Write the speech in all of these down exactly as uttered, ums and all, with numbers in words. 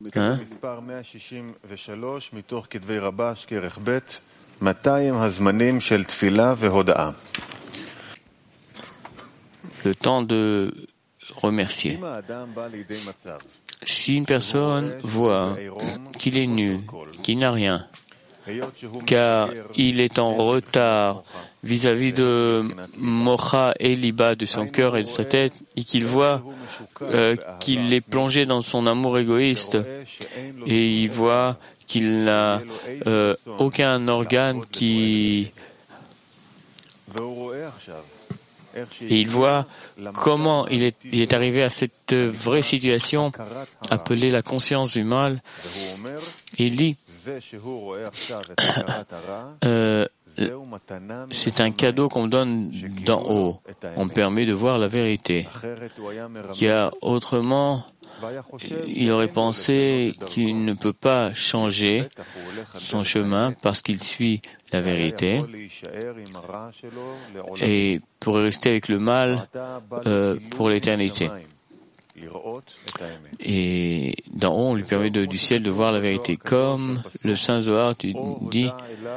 Hein? Le temps de remercier. Si une personne voit qu'il est nu, qu'il n'a rien, car il est en retard vis-à-vis de Mocha et Liba, de son cœur et de sa tête, et qu'il voit euh, qu'il est plongé dans son amour égoïste, et il voit qu'il n'a euh, aucun organe qui... Et il voit comment il est, il est arrivé à cette vraie situation, appelée la conscience du mal. Et il dit, euh, c'est un cadeau qu'on me donne d'en haut. On me permet de voir la vérité. Car autrement, il aurait pensé qu'il ne peut pas changer son chemin parce qu'il suit la vérité et pourrait rester avec le mal euh, pour l'éternité. Et d'en haut, on lui permet de, du ciel de voir la vérité. Comme le Saint Zohar tu dit,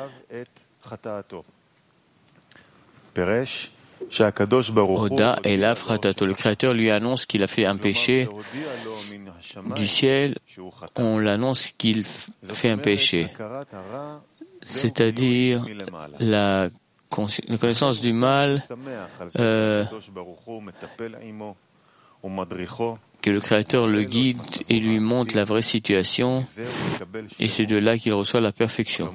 Oda et l'Afratato. Le Créateur lui annonce qu'il a fait un péché du ciel, on l'annonce qu'il fait un péché. C'est-à-dire la, la connaissance du mal euh, que le Créateur le guide et lui montre la vraie situation, et c'est de là qu'il reçoit la perfection.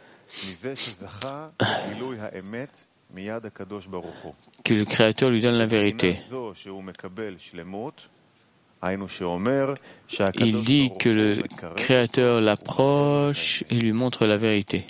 Que le Créateur lui donne la vérité. Il dit que le Créateur l'approche et lui montre la vérité.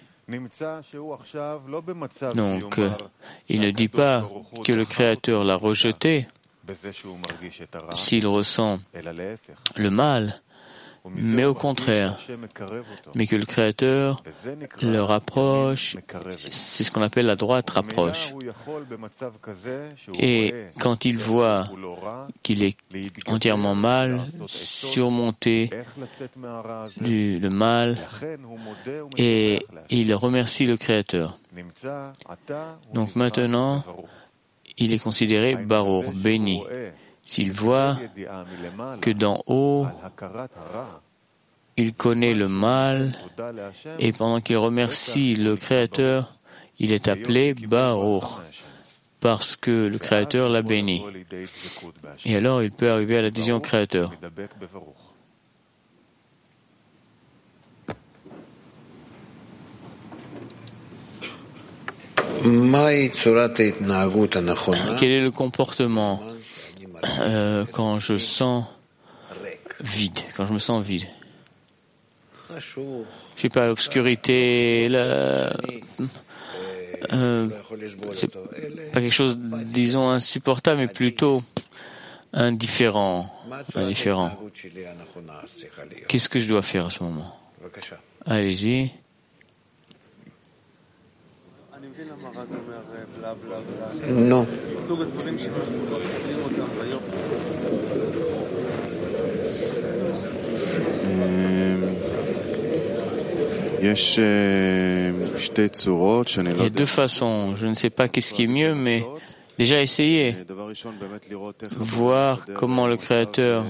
Donc, euh, il ne dit pas que le Créateur l'a rejeté s'il ressent le mal, mais au contraire, mais que le Créateur le rapproche, c'est ce qu'on appelle la droite rapproche. Et quand il voit qu'il est entièrement mal, surmonter du, le mal, et il remercie le Créateur. Donc maintenant, il est considéré Barour, béni. S'il voit que d'en haut, il connaît le mal, et pendant qu'il remercie le Créateur, il est appelé Barour, parce que le Créateur l'a béni. Et alors, il peut arriver à l'adhésion au Créateur. Quel est le comportement euh, quand je sens vide, quand je me sens vide? Je sais pas, l'obscurité, la... euh, c'est pas quelque chose, disons, insupportable, mais plutôt indifférent. indifférent. Qu'est-ce que je dois faire à ce moment? Allez-y. Non. Il y a deux façons. Je ne sais pas qu'est-ce qui est mieux, mais déjà essayer. Voir comment le Créateur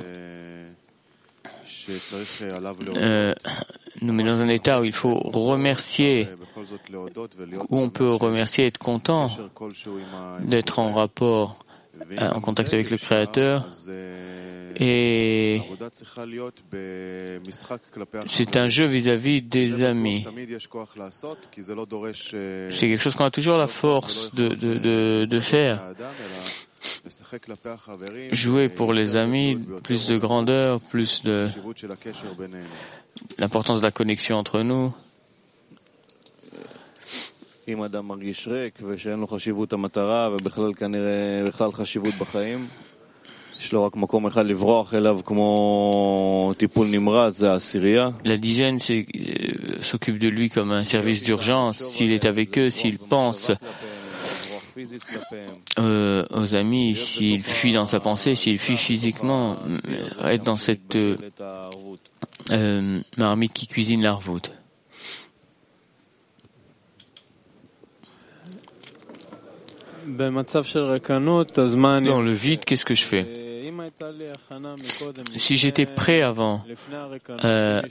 euh, nous met dans un état où il faut remercier, où on peut remercier et être content d'être en rapport, en contact avec le Créateur. Et c'est un jeu vis-à-vis des amis. C'est quelque chose qu'on a toujours la force de, de, de, de faire. Jouer pour les amis, plus de grandeur, plus de l'importance de la connexion entre nous. אם אדם מרגיש ריק ושאין לו חשיבות המטרה ובכלל כנראה בכלל חשיבות בחיים, יש לו רק מקום אחד לברוח אליו כמו טיפול נמרץ, זה העשירייה. La dizaine c'est, euh, s'occupe de lui comme un service d'urgence. S'il est avec eux, s'il pense euh, aux amis, s'il fuit dans sa pensée, s'il fuit physiquement, être dans cette euh, euh, marmite qui cuisine l'arvout. Dans le vide, qu'est-ce que je fais? Si j'étais prêt avant, euh,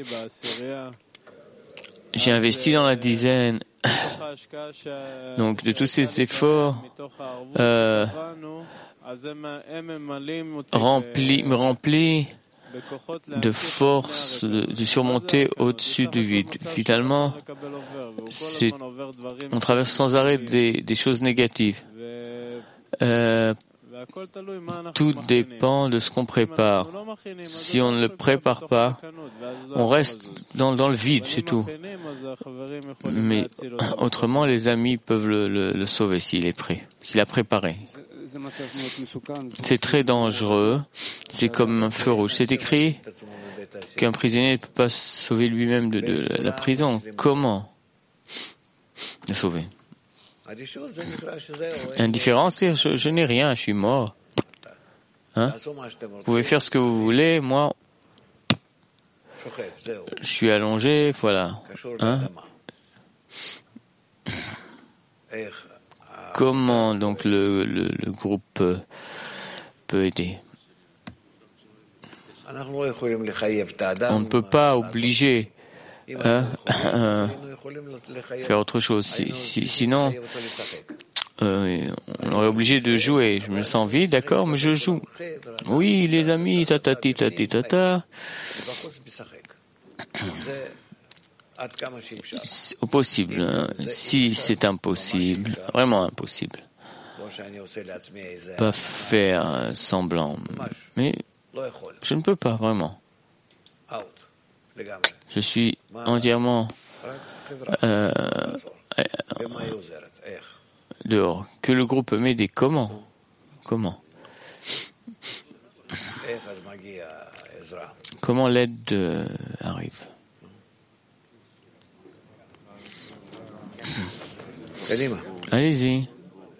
j'ai investi dans la dizaine, donc de tous ces efforts, euh, rempli, me remplit de force de, de surmonter au-dessus du vide. Finalement, c'est, on traverse sans arrêt des, des choses négatives. Euh, tout dépend de ce qu'on prépare. Si on ne le prépare pas, on reste dans, dans le vide, c'est tout. Mais autrement, les amis peuvent le, le, le sauver s'il est prêt, s'il a préparé. C'est très dangereux. C'est comme un feu rouge. C'est écrit qu'un prisonnier ne peut pas sauver lui-même de, de la prison. Comment le sauver? Indifférence, c'est je, je n'ai rien, je suis mort. Hein? Vous pouvez faire ce que vous voulez, moi, je suis allongé, voilà. Hein? Comment donc le, le, le groupe peut, peut aider? On ne peut pas obliger hein, euh, faire autre chose. Si, si, sinon, euh, on aurait obligé de jouer. Je me sens vide, d'accord, mais je joue. Oui, les amis, tatati, tati, tata. Au possible. Hein. Si c'est impossible, vraiment impossible. Pas faire semblant. Mais je ne peux pas, vraiment. Je suis entièrement euh, dehors. Que le groupe m'aide, comment? Comment? Comment l'aide euh, arrive? Allez-y.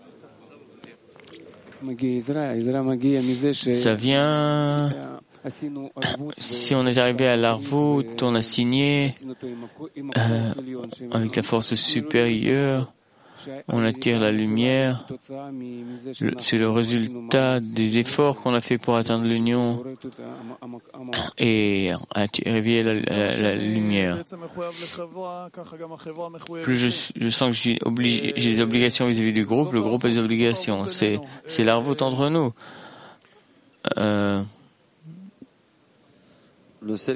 Ça vient... Si on est arrivé à l'Arvout, on a signé euh, avec la force supérieure, on attire la lumière. Le, c'est le résultat des efforts qu'on a fait pour atteindre l'union et réveiller la, la, la lumière. Plus je, je sens que j'ai, obligé, j'ai des obligations vis-à-vis du groupe, le groupe a des obligations. C'est, c'est l'Arvout entre nous. Euh, Si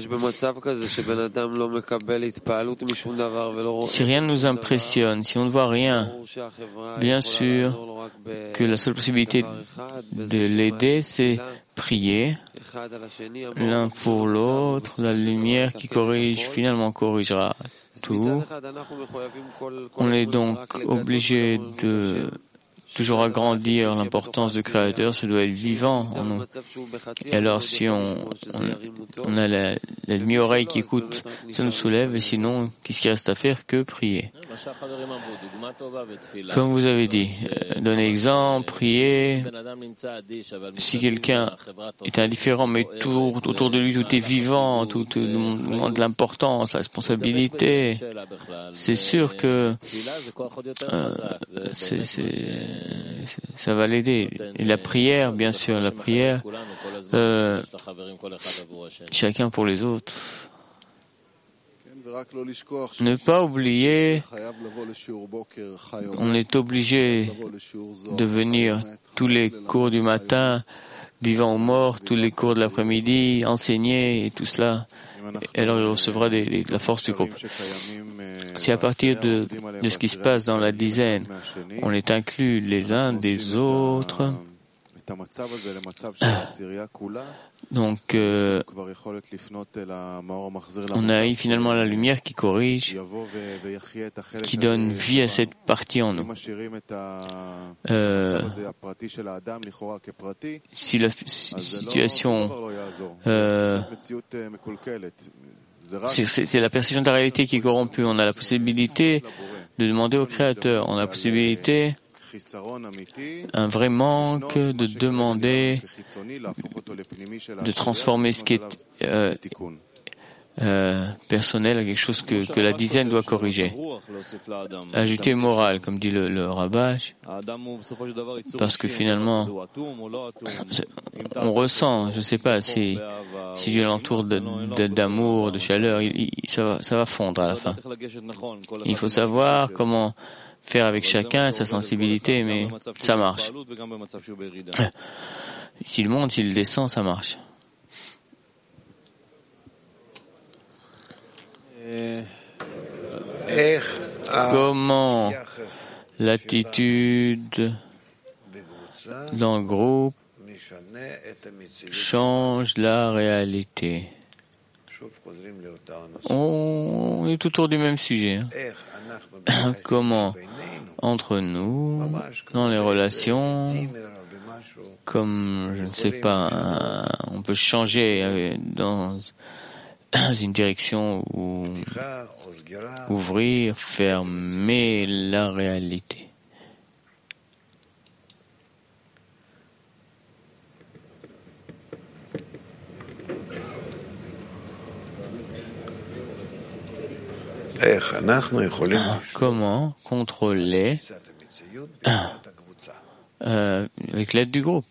rien ne nous impressionne, si on ne voit rien, bien sûr que la seule possibilité de l'aider, c'est prier l'un pour l'autre. La lumière qui corrige finalement corrigera tout. On est donc obligé de toujours agrandir l'importance du Créateur, ça doit être vivant en nous. Et alors, si on, on, on a la, la demi-oreille qui écoute, ça nous soulève, et sinon, qu'est-ce qu'il reste à faire que prier? Comme vous avez dit, euh, donner exemple, prier. Si quelqu'un est indifférent, mais tout autour de lui, tout est vivant, tout, tout demande de l'importance, la responsabilité, c'est sûr que euh, c'est, c'est ça va l'aider. Et la prière, bien sûr, la prière, euh, chacun pour les autres. Ne pas oublier, on est obligé de venir tous les cours du matin, vivant ou mort, tous les cours de l'après-midi, enseigner et tout cela. Et alors il recevra des, des, de la force du groupe. Si à partir de, de ce qui se passe dans la dizaine, on est inclus les uns des autres, donc euh, on a finalement la lumière qui corrige, qui donne vie à cette partie en nous. Euh, si la situation euh, c'est, c'est, c'est la perception de la réalité qui est corrompue, on a la possibilité de demander au Créateur, on a la possibilité un vrai manque de demander, de transformer ce qui est euh, euh, personnel à quelque chose que, que la dizaine doit corriger. Ajouter morale, comme dit le, le Rabbah, parce que finalement, on ressent, je ne sais pas, si, si Dieu l'entoure de, de, d'amour, de chaleur, il, il, ça, va, ça va fondre à la fin. Il faut savoir comment faire avec chacun sa sensibilité, mais ça marche. S'il monte, s'il descend, ça marche. Comment l'attitude dans le groupe change la réalité? On est autour du même sujet. Hein. Comment, entre nous, dans les relations, comme, je ne sais pas, on peut changer dans une direction où ouvrir, fermer la réalité. Comment contrôler euh, avec l'aide du groupe?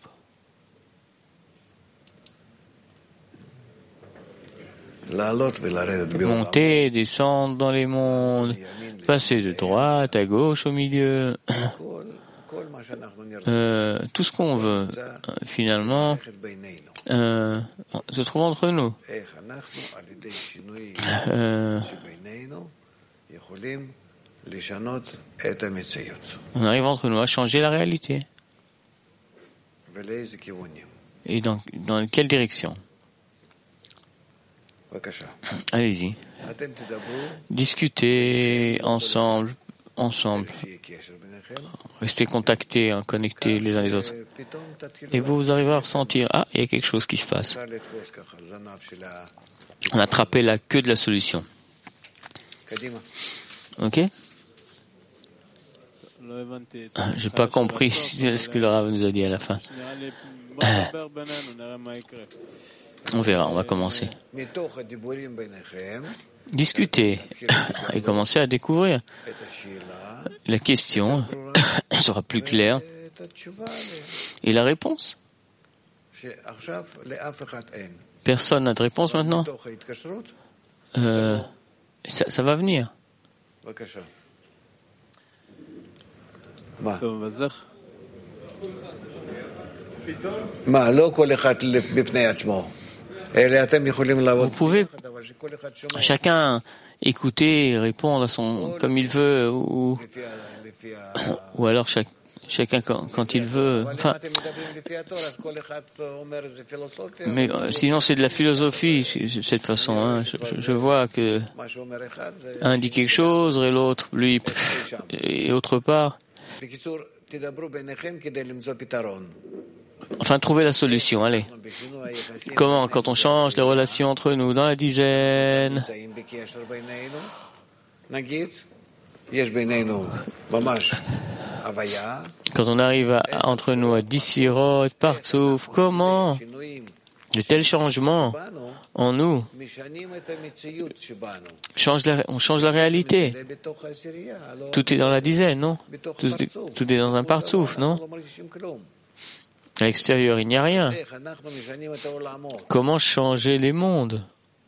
Monter, descendre dans les mondes, passer de droite à gauche au milieu, euh, tout ce qu'on veut, finalement, euh, se trouve entre nous. Euh, on arrive entre nous à changer la réalité. Et dans, dans quelle direction? Allez-y. Discutez ensemble, ensemble. Restez contactés, connectés les uns les autres. Et vous arrivez à ressentir, ah, il y a quelque chose qui se passe. On a attrapé la queue de la solution. Ok? J'ai pas compris ce que le Rav nous a dit à la fin. On verra, on va commencer. Discuter et commencer à découvrir. La question sera plus claire. Et la réponse? Personne n'a de réponse maintenant? euh, ça, ça va venir. Vous pouvez chacun écouter, répondre à son comme il veut, ou, ou alors chaque, chacun quand, quand il veut. Enfin, mais sinon c'est de la philosophie cette façon. Hein. Je, je vois que un dit quelque chose et l'autre lui et autre part. Enfin, trouver la solution, allez. Comment, quand on change les relations entre nous dans la dizaine, quand on arrive à, entre nous à dix sphirot, partsouf, comment de tels changements en nous change la, on change la réalité. Tout est dans la dizaine, non? Tout, tout est dans un partsouf, non? À l'extérieur, il n'y a rien. Comment changer les mondes?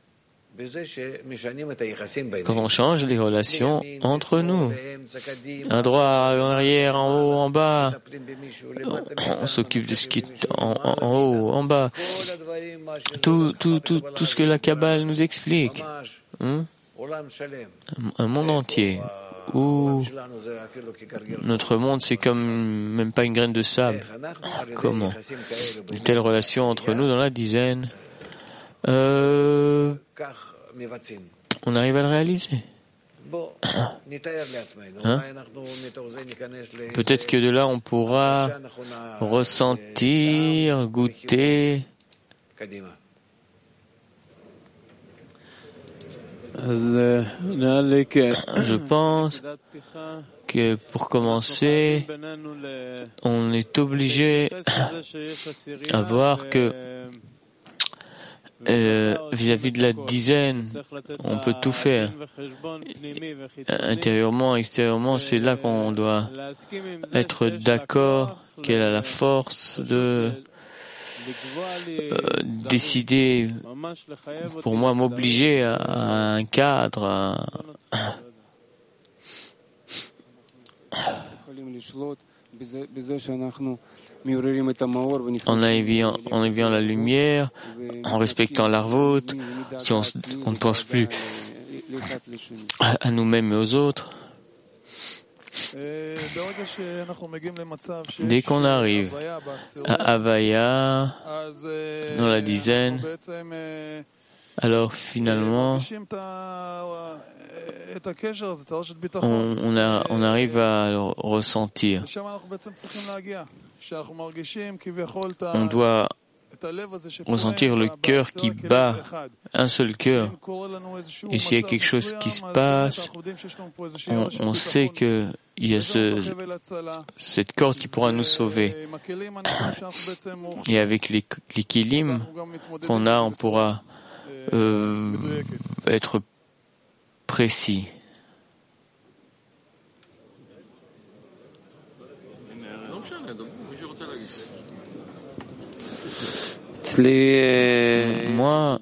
Quand on change les relations entre nous, à droite, en arrière, en haut, en bas, on s'occupe de ce qui est en, en, en haut, en bas. Tout, tout, tout, tout ce que la Kabbale nous explique. Hein? Un monde entier où notre monde c'est comme même pas une graine de sable. Comment? De telles relations entre nous dans la dizaine, euh, on arrive à le réaliser. Hein? Peut-être que de là on pourra ressentir, goûter. Je pense que pour commencer, on est obligé à voir que euh, vis-à-vis de la dizaine, on peut tout faire. Intérieurement, extérieurement, c'est là qu'on doit être d'accord qu'elle a la force de euh, décider, pour moi, m'obliger à, à un cadre, à, en évitant, en évitant la lumière, en respectant l'Arvot, si on, on ne pense plus à, à nous-mêmes et aux autres. Dès qu'on arrive à Havaya, dans la dizaine, alors finalement, on, on, a, on arrive à le ressentir. On doit ressentir le cœur qui bat, un seul cœur. Et s'il y a quelque chose qui se passe, on, on sait qu'il y a ce, cette corde qui pourra nous sauver. Et avec les, les kilim qu'on a, on pourra euh, être précis. Moi,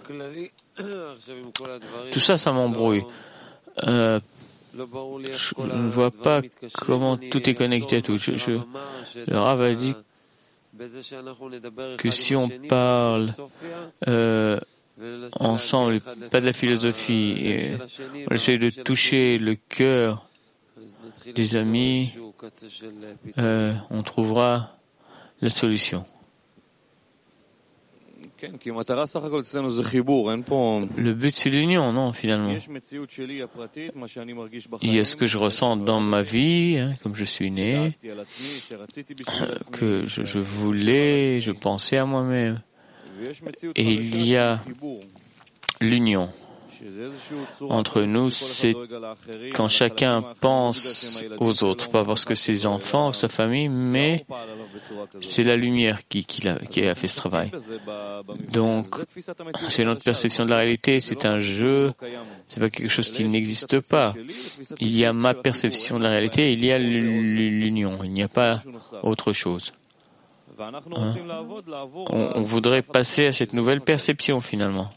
tout ça, ça m'embrouille. Euh, je ne vois pas comment tout est connecté à tout. Je, je, le Rav a dit que si on parle euh, ensemble, pas de la philosophie, et on essaie de toucher le cœur des amis, euh, on trouvera la solution. Le but, c'est l'union, non, finalement. Il y a ce que je ressens dans ma vie, hein, comme je suis né, que je, je voulais, je pensais à moi-même. Et il y a l'union. Entre nous, c'est quand chacun pense aux autres, pas parce que c'est ses enfants, sa famille, mais c'est la lumière qui, qui, a, qui a fait ce travail. Donc, c'est notre perception de la réalité, c'est un jeu, c'est pas quelque chose qui n'existe pas. Il y a ma perception de la réalité, il y a l'union, il n'y a pas autre chose. Hein? On, on voudrait passer à cette nouvelle perception finalement.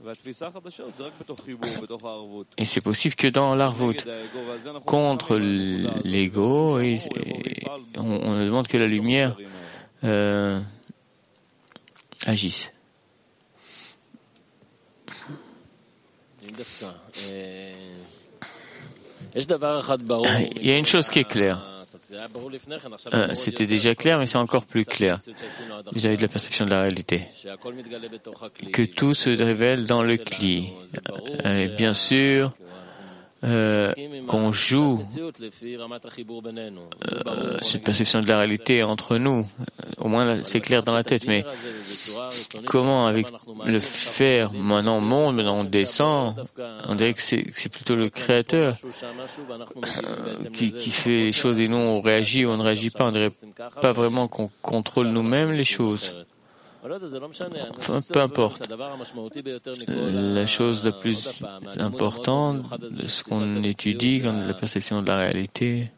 Et c'est possible que dans l'Arvut, contre l'ego, et, et on, on demande que la lumière euh, agisse. Il y a une chose qui est claire. Euh, c'était déjà clair, mais c'est encore plus clair vis-à-vis de la perception de la réalité. Que tout se révèle dans le Kli. Euh, et bien sûr, euh, qu'on joue euh, cette perception de la réalité entre nous. Au moins, c'est clair dans la tête, mais comment avec le faire maintenant on monte, maintenant on descend, on dirait que c'est, que c'est plutôt le Créateur euh, qui, qui fait les choses et nous on réagit ou on ne réagit pas. On dirait pas vraiment qu'on contrôle nous-mêmes les choses. Enfin, peu importe. La chose la plus importante de ce qu'on étudie dans la perception de la réalité,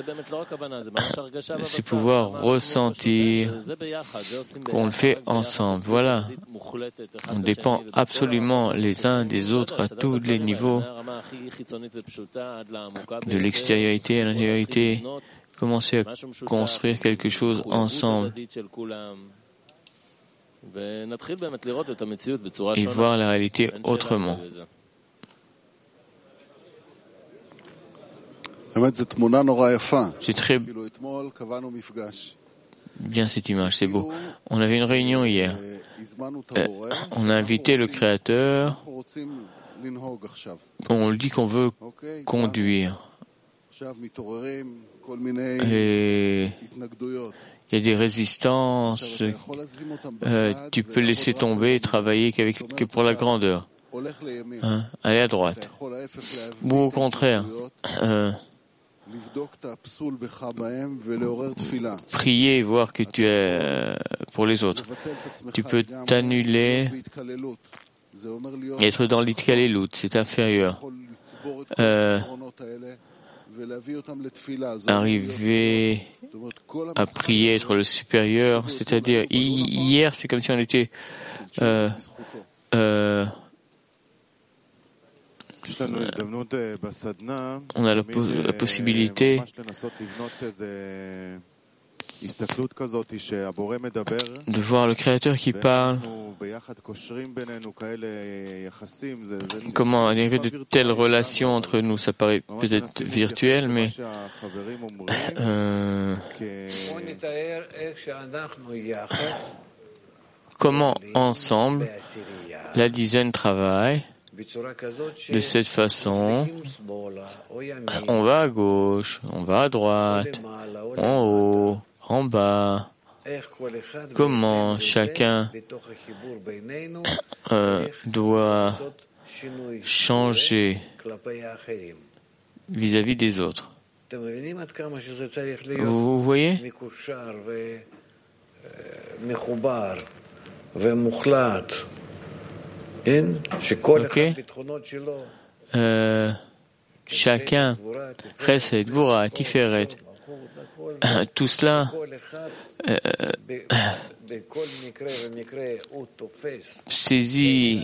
c'est pouvoir ressentir qu'on le fait ensemble. Voilà. On dépend absolument les uns des autres à tous les niveaux, de l'extériorité à l'intériorité. Commencer à construire quelque chose ensemble. Et voir la réalité autrement. C'est très bien cette image, c'est beau. On avait une réunion hier. Euh, on a invité le Créateur. On lui dit qu'on veut conduire. Et il y a des résistances, euh, tu peux laisser tomber et travailler qu'avec, que pour la grandeur. Hein, aller à droite. Ou au contraire, euh, prier et voir que tu es euh, pour les autres. Tu peux t'annuler Être dans l'Itkalelut, c'est inférieur. Euh, arriver à prier, être le supérieur, c'est-à-dire hier, c'est comme si on était euh, euh, on a la, po- la possibilité de voir le Créateur qui parle. Comment arriver de telles relations entre nous? Ça paraît peut-être virtuel, mais euh, comment ensemble la dizaine travaille de cette façon. On va à gauche, on va à droite, en haut, en bas. Comment chacun euh, doit changer vis-à-vis des autres. Vous voyez? Ok. Euh, chacun, Chesed, Gvura, Tiferet, tout cela euh, saisit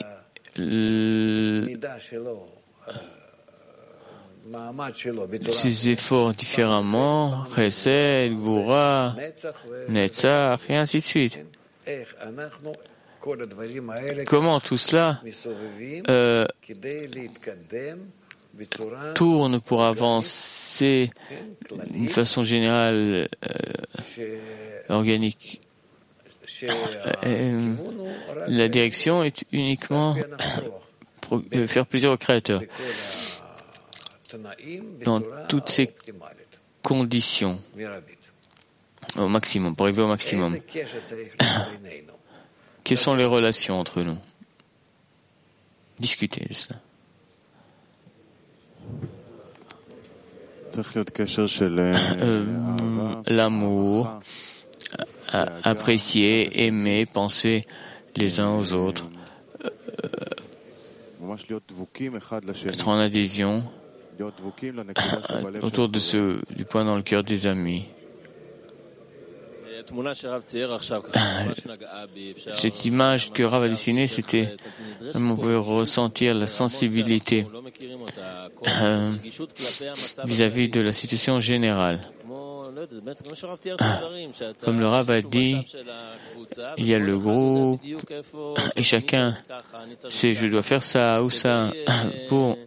ses efforts différemment, Chesed, Gvura, Netzach, et ainsi de suite. Comment tout cela euh, tourne pour avancer d'une façon générale euh, organique. Euh, la direction est uniquement pour faire plaisir au Créateur dans toutes ces conditions au maximum, pour arriver au maximum. Quelles sont les relations entre nous? Discutez de cela. Euh, l'amour, apprécier, aimer, penser les uns aux autres, euh, être en adhésion autour de ce, du point dans le cœur des amis. Cette image que Rav a dessinée, c'était, on pouvait ressentir la sensibilité euh, vis-à-vis de la situation générale. Comme le Rav a dit, il y a le groupe et chacun sait je dois faire ça ou ça pour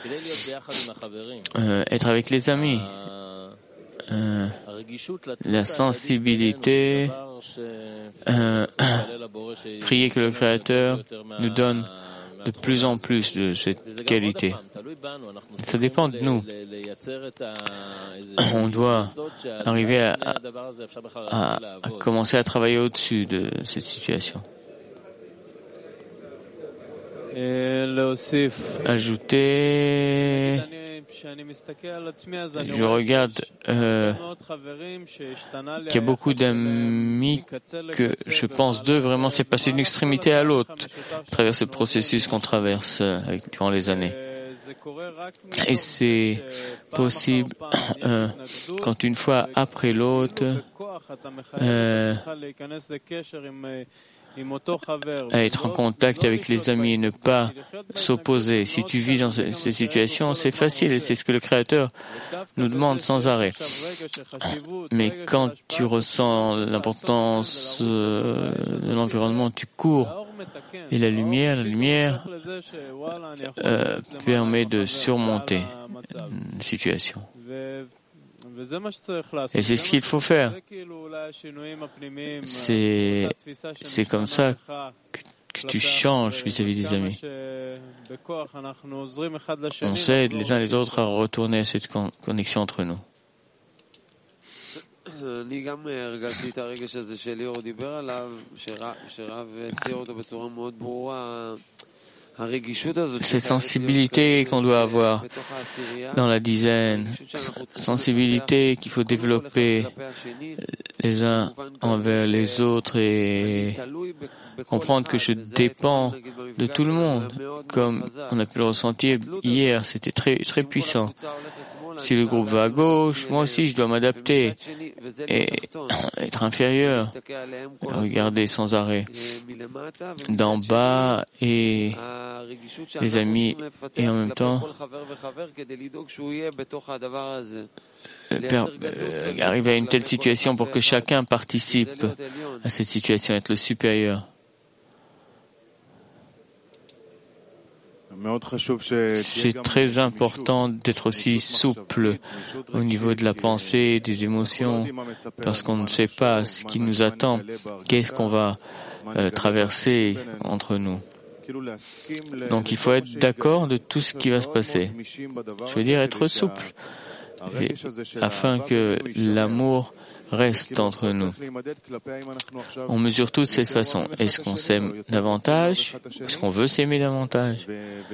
euh, être avec les amis. Euh, la sensibilité, euh, prier que le Créateur nous donne de plus en plus de cette qualité. Ça dépend de nous. On doit arriver à, à, à commencer à travailler au-dessus de cette situation. Ajouter, je regarde euh, qu'il y a beaucoup d'amis que je pense d'eux, vraiment c'est passé d'une extrémité à l'autre à travers ce processus qu'on traverse avec, durant les années. Et c'est possible euh, quand une fois après l'autre euh, à être en contact avec les amis et ne pas s'opposer. Si tu vis dans ces situations, c'est facile et c'est ce que le Créateur nous demande sans arrêt. Mais quand tu ressens l'importance de l'environnement, tu cours. Et la lumière, la lumière euh, permet de surmonter une situation. Et c'est ce qu'il faut faire. C'est, c'est comme ça que, que tu changes vis-à-vis des amis. On s'aide les uns les autres à retourner à cette con- connexion entre nous. אני גם הרגשתי את הרגש הזה שליאור דיבר עליו, שרב צייר אותו בצורה מאוד ברורה, Cette sensibilité qu'on doit avoir dans la dizaine, sensibilité qu'il faut développer les uns envers les autres et comprendre que je dépends de tout le monde, comme on a pu le ressentir hier, c'était très, très puissant. Si le groupe va à gauche, moi aussi je dois m'adapter et être inférieur, regarder sans arrêt d'en bas et les amis et en même temps euh, arriver à une telle situation pour que chacun participe à cette situation, être le supérieur. C'est très important d'être aussi souple au niveau de la pensée et des émotions, parce qu'on ne sait pas ce qui nous attend, qu'est-ce qu'on va euh, traverser entre nous. Donc il faut être d'accord de tout ce qui va se passer. Je veux dire être souple, et, afin que l'amour reste entre nous. On mesure tout de cette façon. Est-ce qu'on s'aime davantage? Est-ce qu'on veut s'aimer davantage?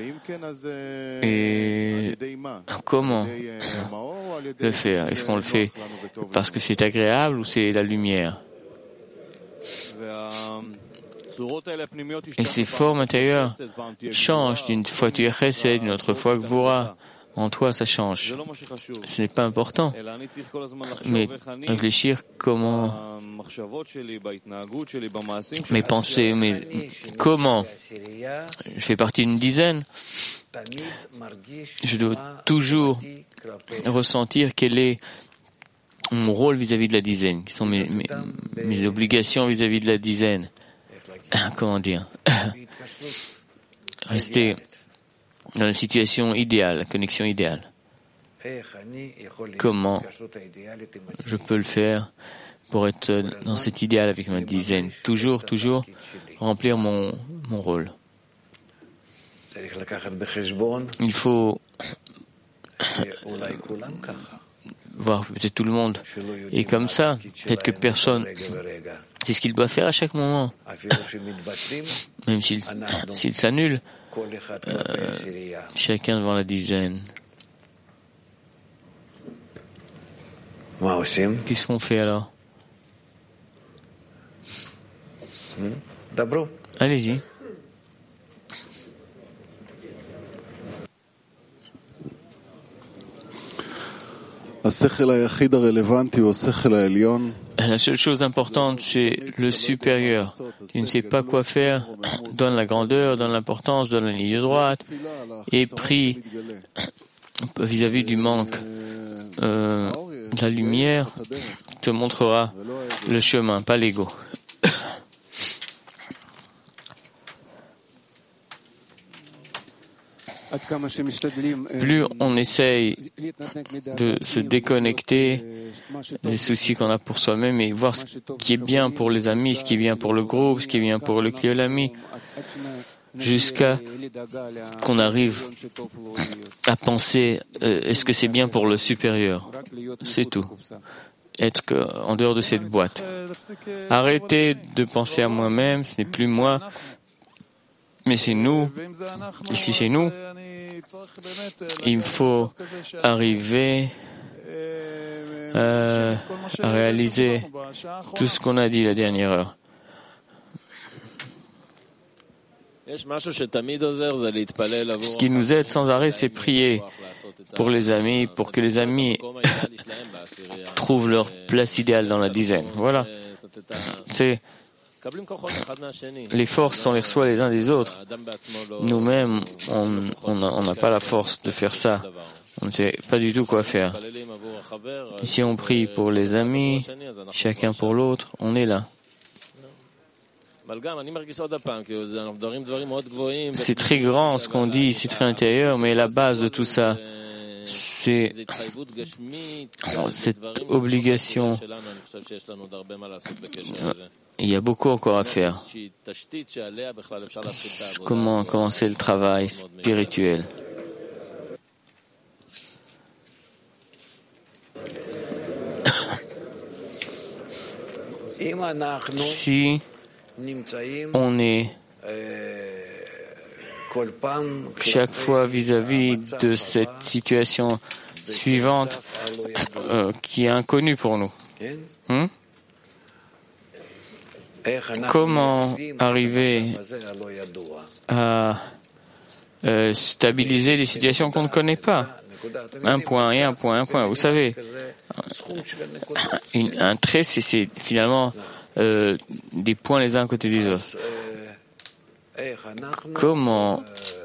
Et comment le faire? Est-ce qu'on le fait parce que c'est agréable ou c'est la lumière? Et ces formes intérieures changent. D'une fois tu es chesed, une autre fois gvura. En toi, ça change. Ce n'est pas important. Mais réfléchir comment mes pensées, mes, comment je fais partie d'une dizaine, je dois toujours ressentir quel est mon rôle vis-à-vis de la dizaine, quelles sont mes, mes, mes obligations vis-à-vis de la dizaine. Comment dire? Rester dans la situation idéale, la connexion idéale. Comment je peux le faire pour être dans cet idéal avec ma dizaine? Toujours, toujours remplir mon, mon rôle. Il faut voir peut-être tout le monde est comme ça. Peut-être que personne, c'est ce qu'il doit faire à chaque moment. Même s'il, s'il s'annule, euh, chacun devant la dizaine. Qu'est-ce qu'on fait alors? Allez-y. La seule chose importante, c'est le supérieur. Tu ne sais pas quoi faire, donne la grandeur, donne l'importance, donne la ligne droite, et prie vis-à-vis du manque. Euh, la lumière te montrera le chemin, pas l'ego. Plus on essaye de se déconnecter des soucis qu'on a pour soi-même et voir ce qui est bien pour les amis, ce qui est bien pour le groupe, ce qui est bien pour le client l'ami, jusqu'à qu'on arrive à penser euh, est-ce que c'est bien pour le supérieur. C'est tout. Être que, en dehors de cette boîte. Arrêter de penser à moi-même, ce n'est plus moi, mais c'est nous. Et si c'est nous, il faut arriver euh, à réaliser tout ce qu'on a dit la dernière heure. Ce qui nous aide sans arrêt, c'est prier pour les amis, pour que les amis trouvent leur place idéale dans la dizaine. Voilà. C'est les forces, on les reçoit les uns des autres. Nous-mêmes, on n'a pas la force de faire ça. On ne sait pas du tout quoi faire. Et si on prie pour les amis, chacun pour l'autre, on est là. C'est très grand ce qu'on dit, c'est très intérieur, mais la base de tout ça, c'est cette obligation. Il y a beaucoup encore à faire. Comment commencer le travail spirituel? Si on est chaque fois vis-à-vis de cette situation suivante euh, qui est inconnue pour nous. Hmm? Comment arriver à euh, stabiliser des situations qu'on ne connaît pas? Un point et un point, un point. Vous savez, une, un trait, c'est, c'est finalement euh, des points les uns à côté des autres. Comment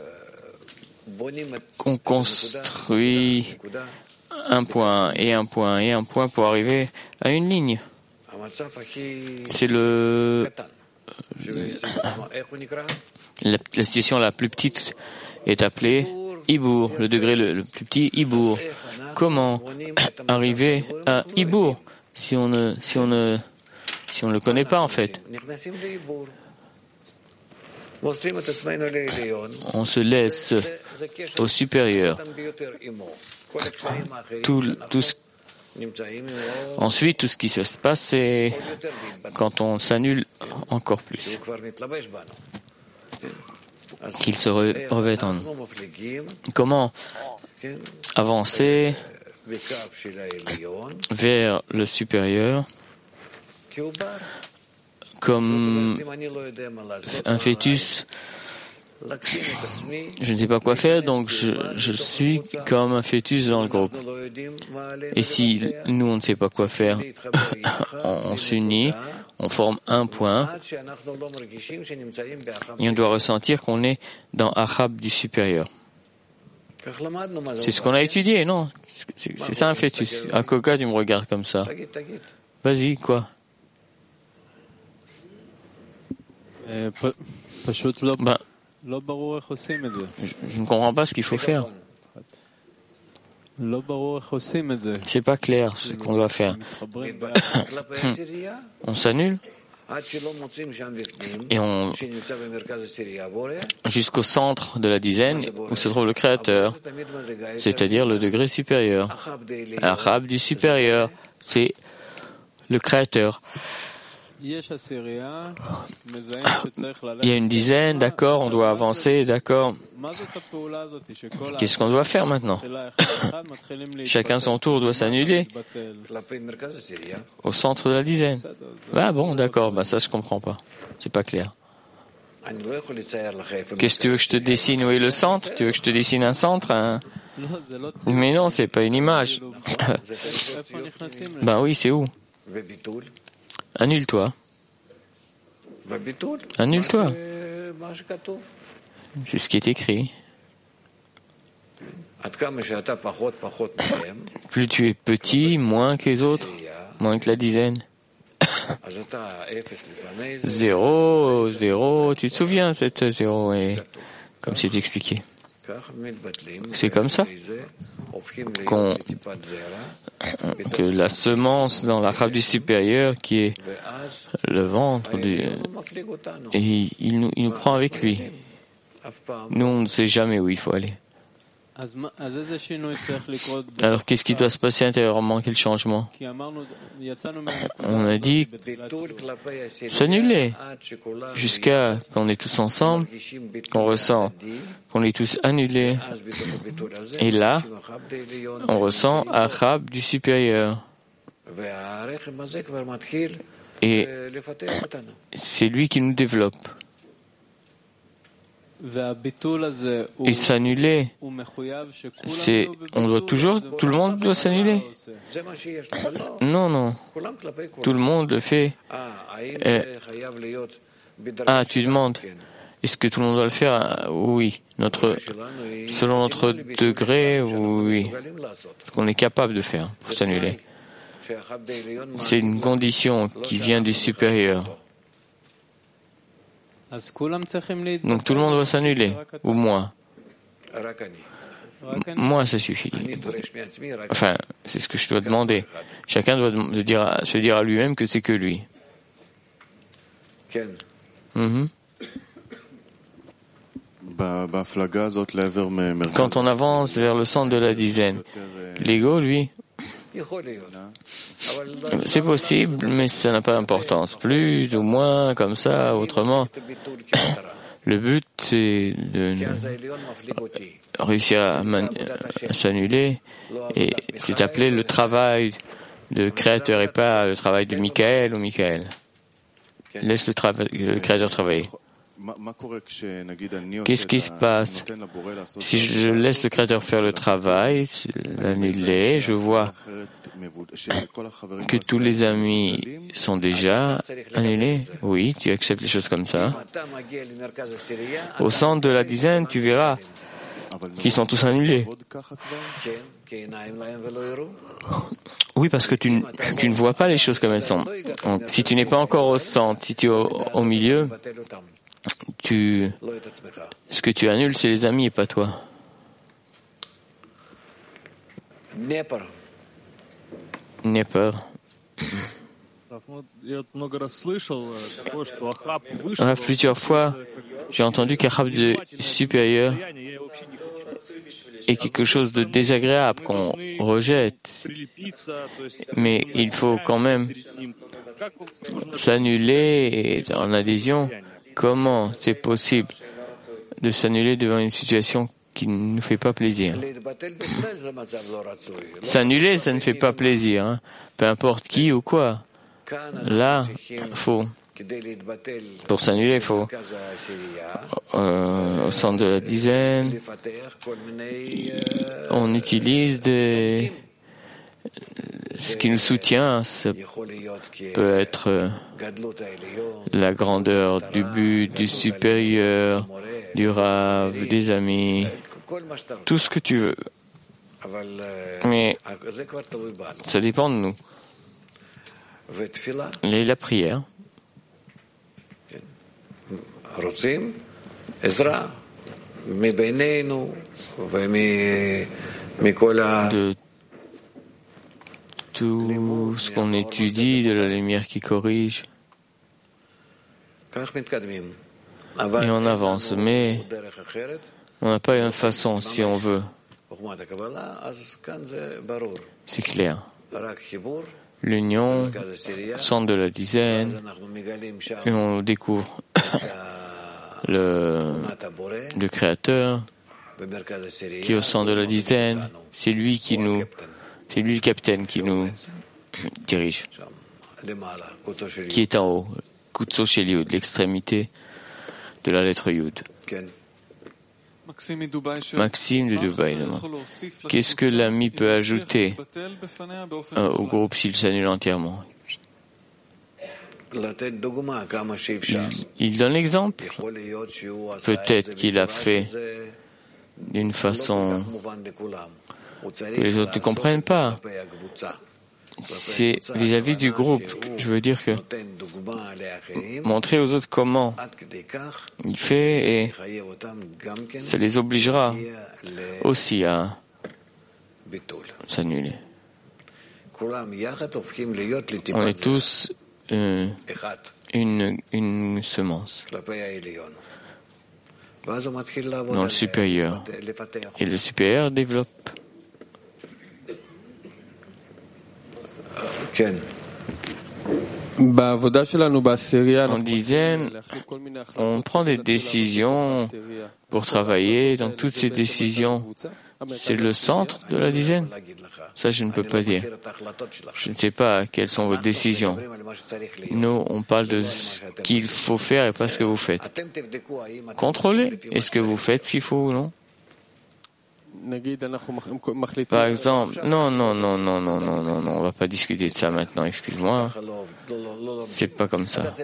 on construit un point et un point et un point pour arriver à une ligne? C'est le la, la situation la plus petite est appelée Ibour, le degré le, le plus petit Ibour. Comment arriver à Ibour si on ne si on ne si on ne le connaît pas en fait? On se laisse au supérieur. Tout, tout ce, ensuite, tout ce qui se passe, c'est quand on s'annule encore plus, qu'il se revête en nous. Comment avancer vers le supérieur comme un fœtus? Je ne sais pas quoi faire, donc je, je suis comme un fœtus dans le groupe. Et si nous, on ne sait pas quoi faire, on, on s'unit, on forme un point, et on doit ressentir qu'on est dans Achab du supérieur. C'est ce qu'on a étudié, non? C'est, c'est ça un fœtus. À Coca, tu me regardes comme ça. Vas-y, quoi? Ben, Je, je ne comprends pas ce qu'il faut faire. C'est pas clair ce qu'on doit faire. On s'annule et on jusqu'au centre de la dizaine où se trouve le Créateur, c'est-à-dire le degré supérieur. Achab du supérieur, c'est le Créateur. Il y a une dizaine, d'accord, on doit avancer, d'accord. Qu'est-ce qu'on doit faire maintenant? Chacun son tour doit s'annuler au centre de la dizaine. Ah bon, d'accord, bah ça je comprends pas. C'est pas clair. Qu'est-ce que tu veux que je te dessine? Où est le centre? Tu veux que je te dessine un centre? Un... Mais non, c'est pas une image. Ben oui, c'est où? Annule-toi. Annule-toi. C'est ce qui est écrit. Plus tu es petit, moins que les autres, moins que la dizaine. Zéro, zéro, tu te souviens, cette zéro est comme c'est expliqué. C'est comme ça qu'on, que la semence dans l'Achab du supérieur, qui est le ventre, du, et il nous, il nous prend avec lui. Nous, on ne sait jamais où il faut aller. Alors, qu'est-ce qui doit se passer intérieurement? Quel changement? On a dit s'annuler jusqu'à qu'on est tous ensemble, qu'on ressent qu'on est tous annulés. Et là, on ressent Achab du supérieur. Et c'est lui qui nous développe. Et s'annuler, c'est, on doit toujours, tout le monde doit s'annuler. Non, non. Tout le monde le fait. Euh, ah, tu demandes, est-ce que tout le monde doit le faire? Oui. Notre, selon notre degré, oui. Ce qu'on est capable de faire pour s'annuler. C'est une condition qui vient du supérieur. Donc tout le monde doit s'annuler, ou moi. Moi, ça suffit. Enfin, c'est ce que je dois demander. Chacun doit de dire, se dire à lui-même que c'est que lui. Mm-hmm. Quand on avance vers le centre de la dizaine, l'ego, lui, c'est possible, mais ça n'a pas d'importance. Plus ou moins, comme ça, autrement. Le but, c'est de réussir à, man- à s'annuler, et c'est appelé le travail de créateur et pas le travail de Michael ou Michael. Laisse le, trava- le créateur travailler. Qu'est-ce qui se passe si je laisse le créateur faire le travail, l'annuler, je vois que tous les amis sont déjà annulés? Oui, tu acceptes les choses comme ça. Au centre de la dizaine, tu verras qu'ils sont tous annulés. Oui, parce que tu, n- tu ne vois pas les choses comme elles sont. Donc, si tu n'es pas encore au centre, si tu es au, au milieu, tu, ce que tu annules, c'est les amis et pas toi. N'aie peur. Ah, plusieurs fois, j'ai entendu qu'Achab de supérieur est quelque chose de désagréable qu'on rejette, mais il faut quand même s'annuler en adhésion. Comment c'est possible de s'annuler devant une situation qui ne nous fait pas plaisir? S'annuler, ça ne fait pas plaisir, hein. Peu importe qui ou quoi. Là, faut, pour s'annuler, il faut, euh, au centre de la dizaine, on utilise des, ce qui nous soutient. Ça peut être euh, la grandeur du but, du supérieur, du Rav, des amis, tout ce que tu veux. Mais ça dépend de nous. Et la prière. De tout ce qu'on étudie, de la lumière qui corrige. Et on avance, mais on n'a pas une façon si on veut. C'est clair. L'union, centre de la dizaine, et on découvre le, le Créateur qui est au centre de la dizaine. C'est lui qui nous, c'est lui le capitaine qui nous dirige, qui est en haut, Kutso Sheliud, l'extrémité de la lettre Yud. Maxime de Dubaï demande: qu'est-ce que l'ami peut ajouter euh, au groupe s'il s'annule entièrement? Il, il donne l'exemple. Peut-être qu'il a fait d'une façon que les autres ne comprennent pas. C'est vis-à-vis du groupe. Je veux dire que montrer aux autres comment il fait, et ça les obligera aussi à s'annuler. On est tous euh, une, une semence dans le supérieur. Et le supérieur développe. En dizaine, on prend des décisions pour travailler. Dans toutes ces décisions, c'est le centre de la dizaine. Ça, je ne peux pas dire. Je ne sais pas quelles sont vos décisions. Nous, on parle de ce qu'il faut faire et pas ce que vous faites. Contrôlez. Est-ce que vous faites ce qu'il faut ou non? Par exemple, non, non, non, non, non, non, non, non, on va pas discuter de ça maintenant, excuse-moi. C'est pas comme ça.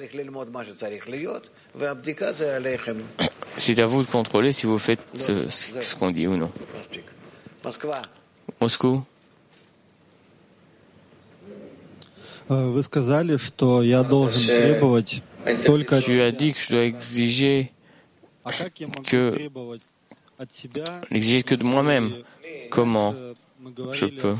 C'est à vous de contrôler si vous faites ce, ce qu'on dit ou non. Moscou. Tu as dit que je dois exiger que n'exiger que de moi-même. Comment je peux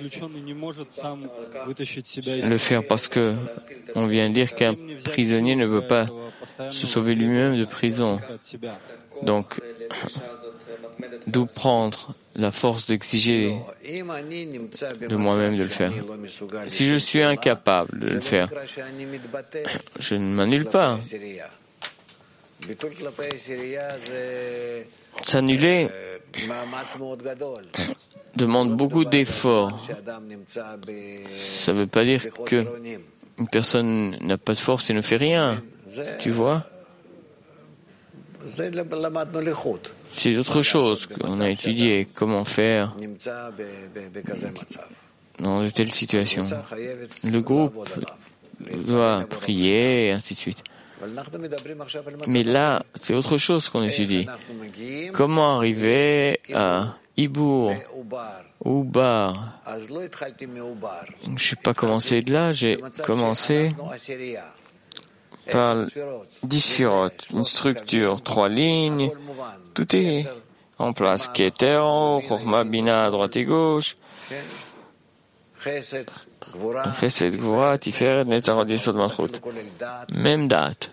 le faire? Parce que on vient de dire qu'un prisonnier ne peut pas se sauver lui-même de prison. Donc, d'où prendre la force d'exiger de moi-même de le faire? Si je suis incapable de le faire, je ne m'annule pas. S'annuler demande beaucoup d'efforts. Ça ne veut pas dire que une personne n'a pas de force et ne fait rien. Tu vois? C'est autre chose qu'on a étudié. Comment faire dans de telles situations. Le groupe doit prier, et ainsi de suite. Mais là, c'est autre chose qu'on étudie. Comment arriver à Ibour, Oubar. Je n'ai pas commencé de là, j'ai commencé par dix sphirotes, une structure, trois lignes, tout est en place. Keter, Chorma, Bina, à droite et gauche. Chesed, Gvura, Tiferet, Netzarot, Yesod, Malchut. Même date.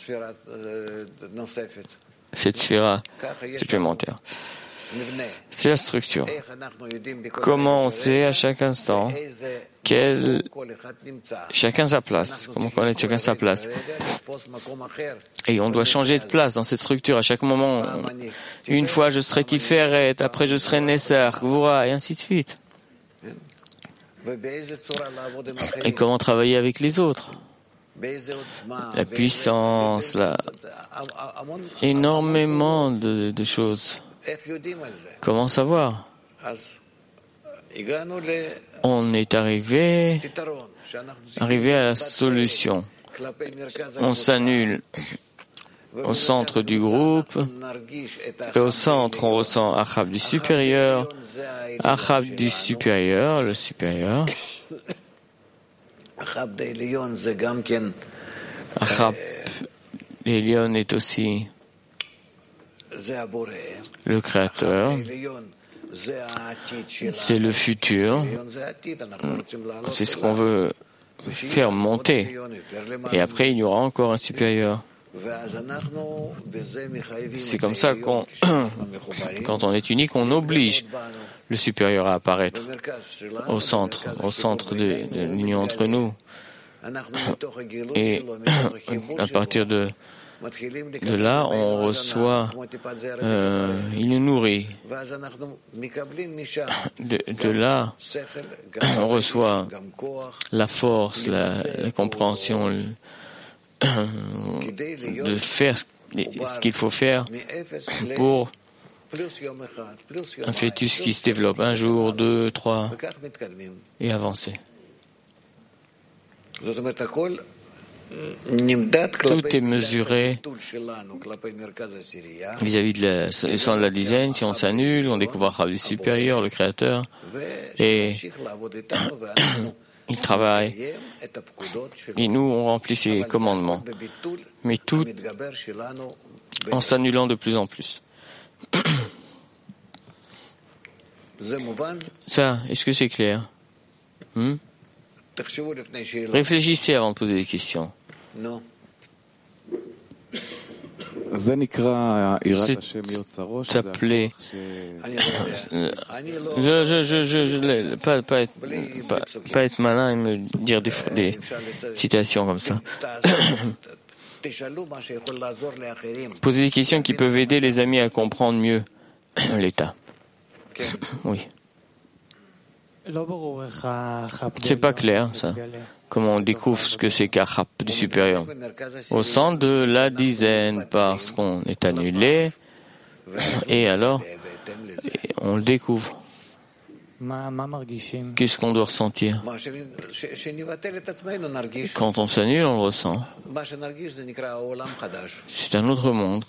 Cette sphira supplémentaire. C'est la structure. Comment on sait à chaque instant quel chacun sa place, comment connaître chacun sa place. Et on doit changer de place dans cette structure à chaque moment. Une fois je serai Tiferet, après je serai Nesser, Gvura, et ainsi de suite. Et comment travailler avec les autres. La puissance, la... énormément de, de choses. Comment savoir? On est arrivé, arrivé à la solution. On s'annule au centre du groupe, et au centre on ressent Achab du supérieur, Achab du supérieur, le supérieur. Achab Elion est aussi le Créateur, c'est le futur, c'est ce qu'on veut faire monter. Et après, il y aura encore un supérieur. C'est comme ça qu'on, quand on est unique, on oblige le supérieur à apparaître au centre, au centre de, de l'union entre nous. Et à partir de, de là, on reçoit, euh, il nous nourrit. De, de là, on reçoit la force, la, la compréhension, le, de faire ce qu'il faut faire pour un fœtus qui se développe un jour, deux, trois, et avancer. Tout est mesuré vis-à-vis de la, du centre de la dizaine. Si on s'annule, on découvre Achab du supérieur, le Créateur, et il travaille. Et nous, on remplit ses commandements. Mais tout en s'annulant de plus en plus. Ça, est-ce que c'est clair? hmm? Réfléchissez avant de poser des questions. Ça s'appelait je, je, je, je, je pas, pas, être, pas, pas être malin et me dire des, des citations comme ça. Poser des questions qui peuvent aider les amis à comprendre mieux l'état. Oui. C'est pas clair, ça. Comment on découvre ce que c'est qu'Achab du supérieur? Au centre de la dizaine, parce qu'on est annulé, et alors, on le découvre. Qu'est-ce qu'on doit ressentir? Quand on s'annule, on le ressent. C'est un autre monde.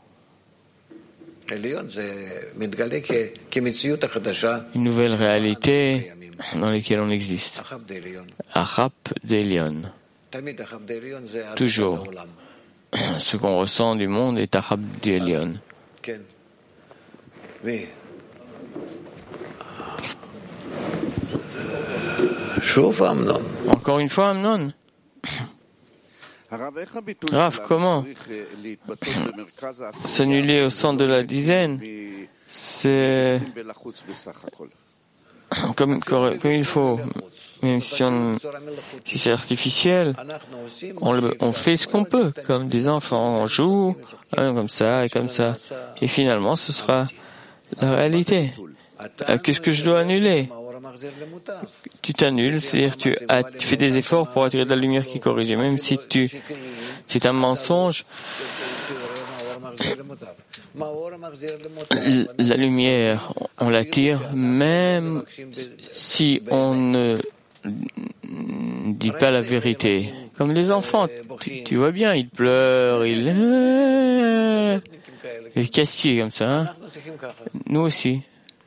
Une nouvelle réalité dans laquelle on existe. Achab d'Elion. Toujours. Ce qu'on ressent du monde est Achab d'Elion. Encore une fois, Amnon. Rav, comment s'annuler au centre de la dizaine? C'est comme, comme il faut. Même si, on, si c'est artificiel, on, le, on fait ce qu'on peut. Comme des enfants, on joue hein, comme ça et comme ça. Et finalement, ce sera la réalité. Qu'est-ce que je dois annuler? Tu t'annules, c'est-à-dire tu, as, tu fais des efforts pour attirer de la lumière qui corrige. Et même si tu, c'est un mensonge, la lumière, on l'attire, même si on ne dit pas la vérité. Comme les enfants, tu, tu vois bien, ils pleurent, ils, ils casse-pieds comme ça. Hein? Nous aussi.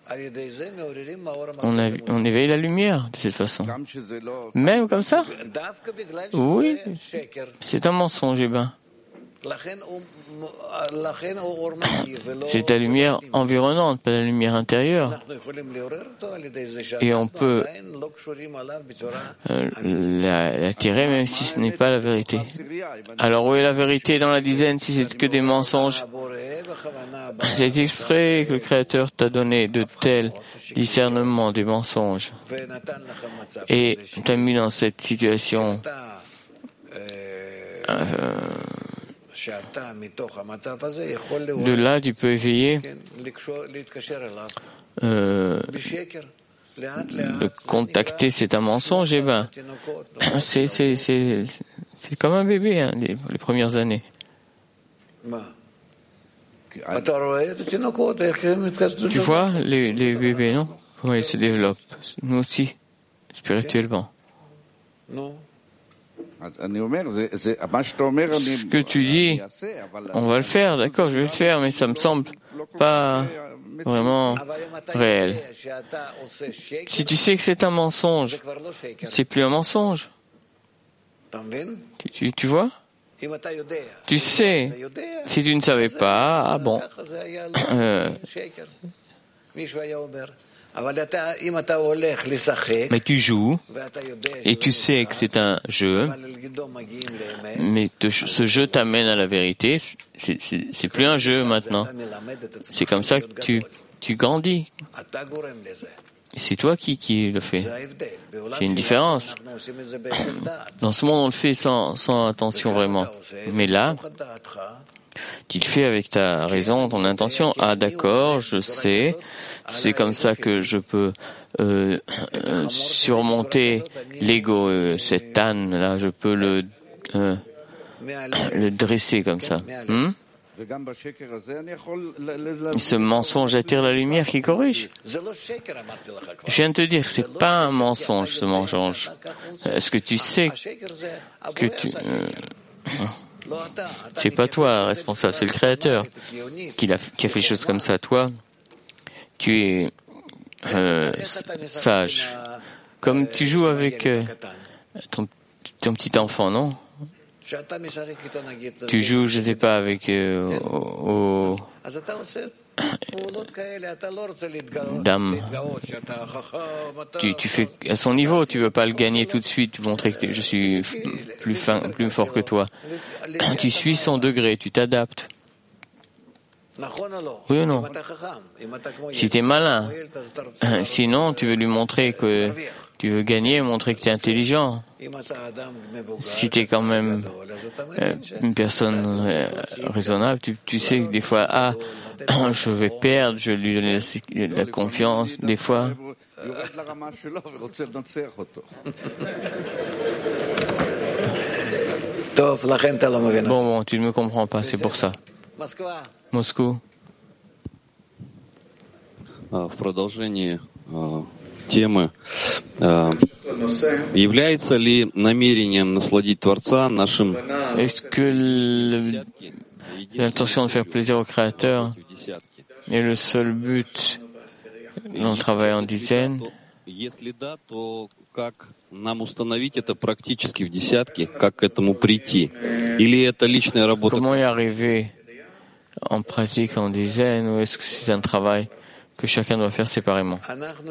On, a, on éveille la lumière de cette façon. Même comme ça? Oui, c'est un mensonge, eh ben. C'est ta lumière environnante, pas la lumière intérieure. Et on peut euh, l'attirer même si ce n'est pas la vérité. Alors où est la vérité dans la dizaine si c'est que des mensonges? C'est exprès que le Créateur t'a donné de tels discernements des mensonges et t'a mis dans cette situation euh, de là, tu peux éveiller euh, de contacter, c'est un mensonge, eh ben, c'est, c'est, c'est, c'est comme un bébé, hein, les, les premières années. Tu vois, les, les bébés, non? Comment ils se développent? Nous aussi, spirituellement. Ce que tu dis, on va le faire, d'accord, je vais le faire, mais ça me semble pas vraiment réel. Si tu sais que c'est un mensonge, c'est plus un mensonge. Tu, tu, tu vois? Tu sais, si tu ne savais pas, ah bon. Euh, mais tu joues et tu sais que c'est un jeu, mais te, ce jeu t'amène à la vérité. C'est, c'est, c'est plus un jeu maintenant. C'est comme ça que tu, tu grandis. C'est toi qui, qui le fais. C'est une différence. Dans ce monde, on le fait sans, sans attention vraiment. Mais là, tu le fais avec ta raison, ton intention. Ah d'accord, je sais. C'est comme ça que je peux euh, euh, surmonter l'ego, euh, cette âne là. Je peux le euh, le dresser comme ça. Hmm? Ce mensonge attire la lumière qui corrige. Je viens de te dire, c'est pas un mensonge, ce mensonge. Est-ce que tu sais que tu... Euh, c'est pas toi responsable, c'est le Créateur qui a, qui a fait les choses comme ça. Toi, tu es euh, sage. Comme tu joues avec euh, ton, ton petit enfant, non? Tu joues, je ne sais pas, avec euh, au, au dame. Tu, tu fais à son niveau, tu veux pas le gagner tout de suite, montrer que je suis plus fin, plus fort que toi. Tu suis son degré, tu t'adaptes. Oui ou non? Si tu es malin, sinon tu veux lui montrer que tu veux gagner, montrer que tu es intelligent. Si tu es quand même euh, une personne euh, raisonnable, tu, tu sais que des fois, ah, je vais perdre, je vais lui donner la, la confiance, des fois. Bon, bon, tu ne me comprends pas, c'est pour ça. Moscou. В продолжении темы, является ли намерением насладить Творца нашим... Est-ce que l'intention de faire plaisir au Créateur est le seul but dans le travail en dizaine? Если да, то как нам установить это практически в десятке, как к этому прийти? Или это личная работа? Comment y arriver en pratique en dizaine, ou est-ce que c'est un travail que chacun doit faire séparément?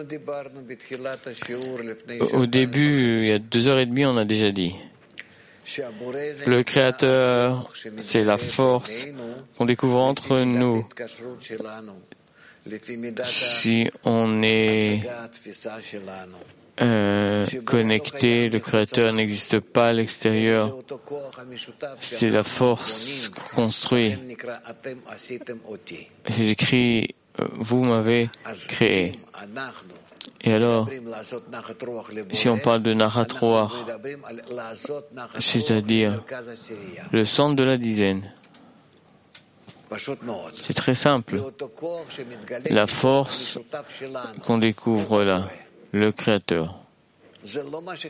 Au début, il y a deux heures et demie, on a déjà dit. Le Créateur, c'est la force qu'on découvre entre nous. Si on est euh, connecté, le Créateur n'existe pas à l'extérieur. C'est la force qu'on construit. C'est écrit, vous m'avez créé. Et alors, si on parle de Nachat Ruach, c'est-à-dire le centre de la dizaine, c'est très simple. La force qu'on découvre là, le Créateur. Ce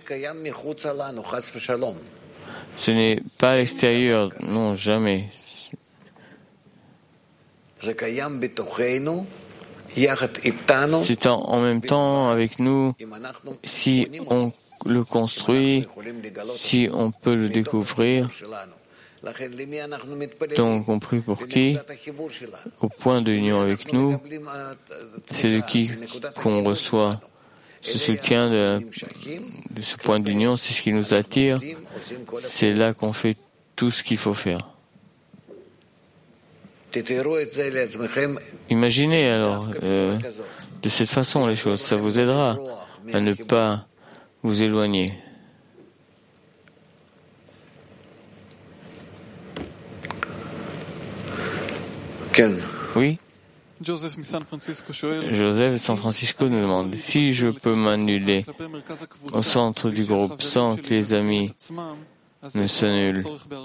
n'est pas à l'extérieur, non, jamais. C'est en, en même temps avec nous, si on le construit, si on peut le découvrir. Donc on prie pour qui? Au point de union avec nous, c'est de qui qu'on reçoit ce soutien de, de ce point d'union, c'est ce qui nous attire, c'est là qu'on fait tout ce qu'il faut faire. Imaginez alors euh, de cette façon les choses, ça vous aidera à ne pas vous éloigner. Oui. Joseph de San Francisco nous demande si je peux m'annuler au centre du groupe sans que les amis ne s'annulent.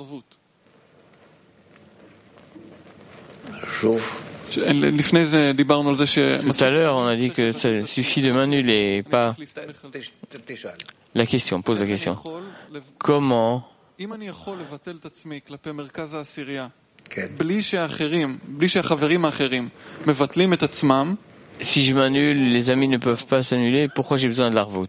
Tout à l'heure, on a dit que ça suffit de m'annuler, pas. La question, pose la question. Comment si je m'annule, les amis ne peuvent pas s'annuler, pourquoi j'ai besoin de l'Arvut?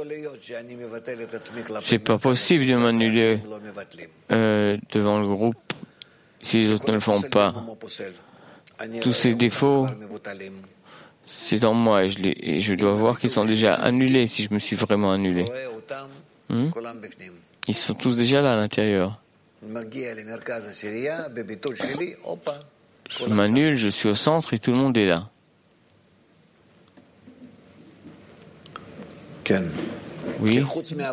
C'est pas possible de m'annuler euh, devant le groupe si les autres ne le font pas. Tous ces défauts, c'est en moi et je, les, et je dois voir qu'ils sont déjà annulés si je me suis vraiment annulé. Hmm? Ils sont tous déjà là à l'intérieur. Je m'annule, je suis au centre et tout le monde est là. Oui.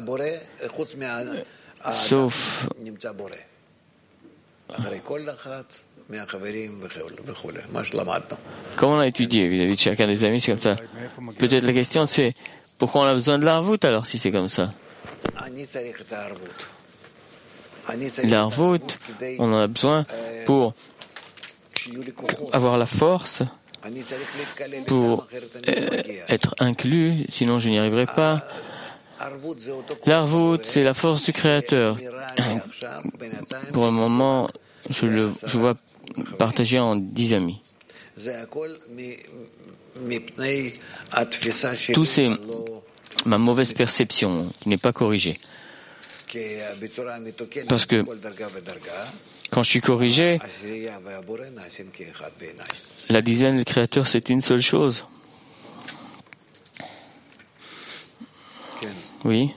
Sauf comme on a étudié vis-à-vis de chacun des amis, c'est comme ça. Peut-être la question c'est pourquoi on a besoin de l'Arvut alors si c'est comme ça. L'Arvut, on en a besoin pour avoir la force, pour euh, être inclus, sinon je n'y arriverai pas. L'Arvut, c'est la force du Créateur. Pour le moment, je le je vois partagé en dix amis. Tout c'est ma mauvaise perception qui n'est pas corrigée. Parce que quand je suis corrigé, la dizaine et le Créateur, c'est une seule chose. Oui.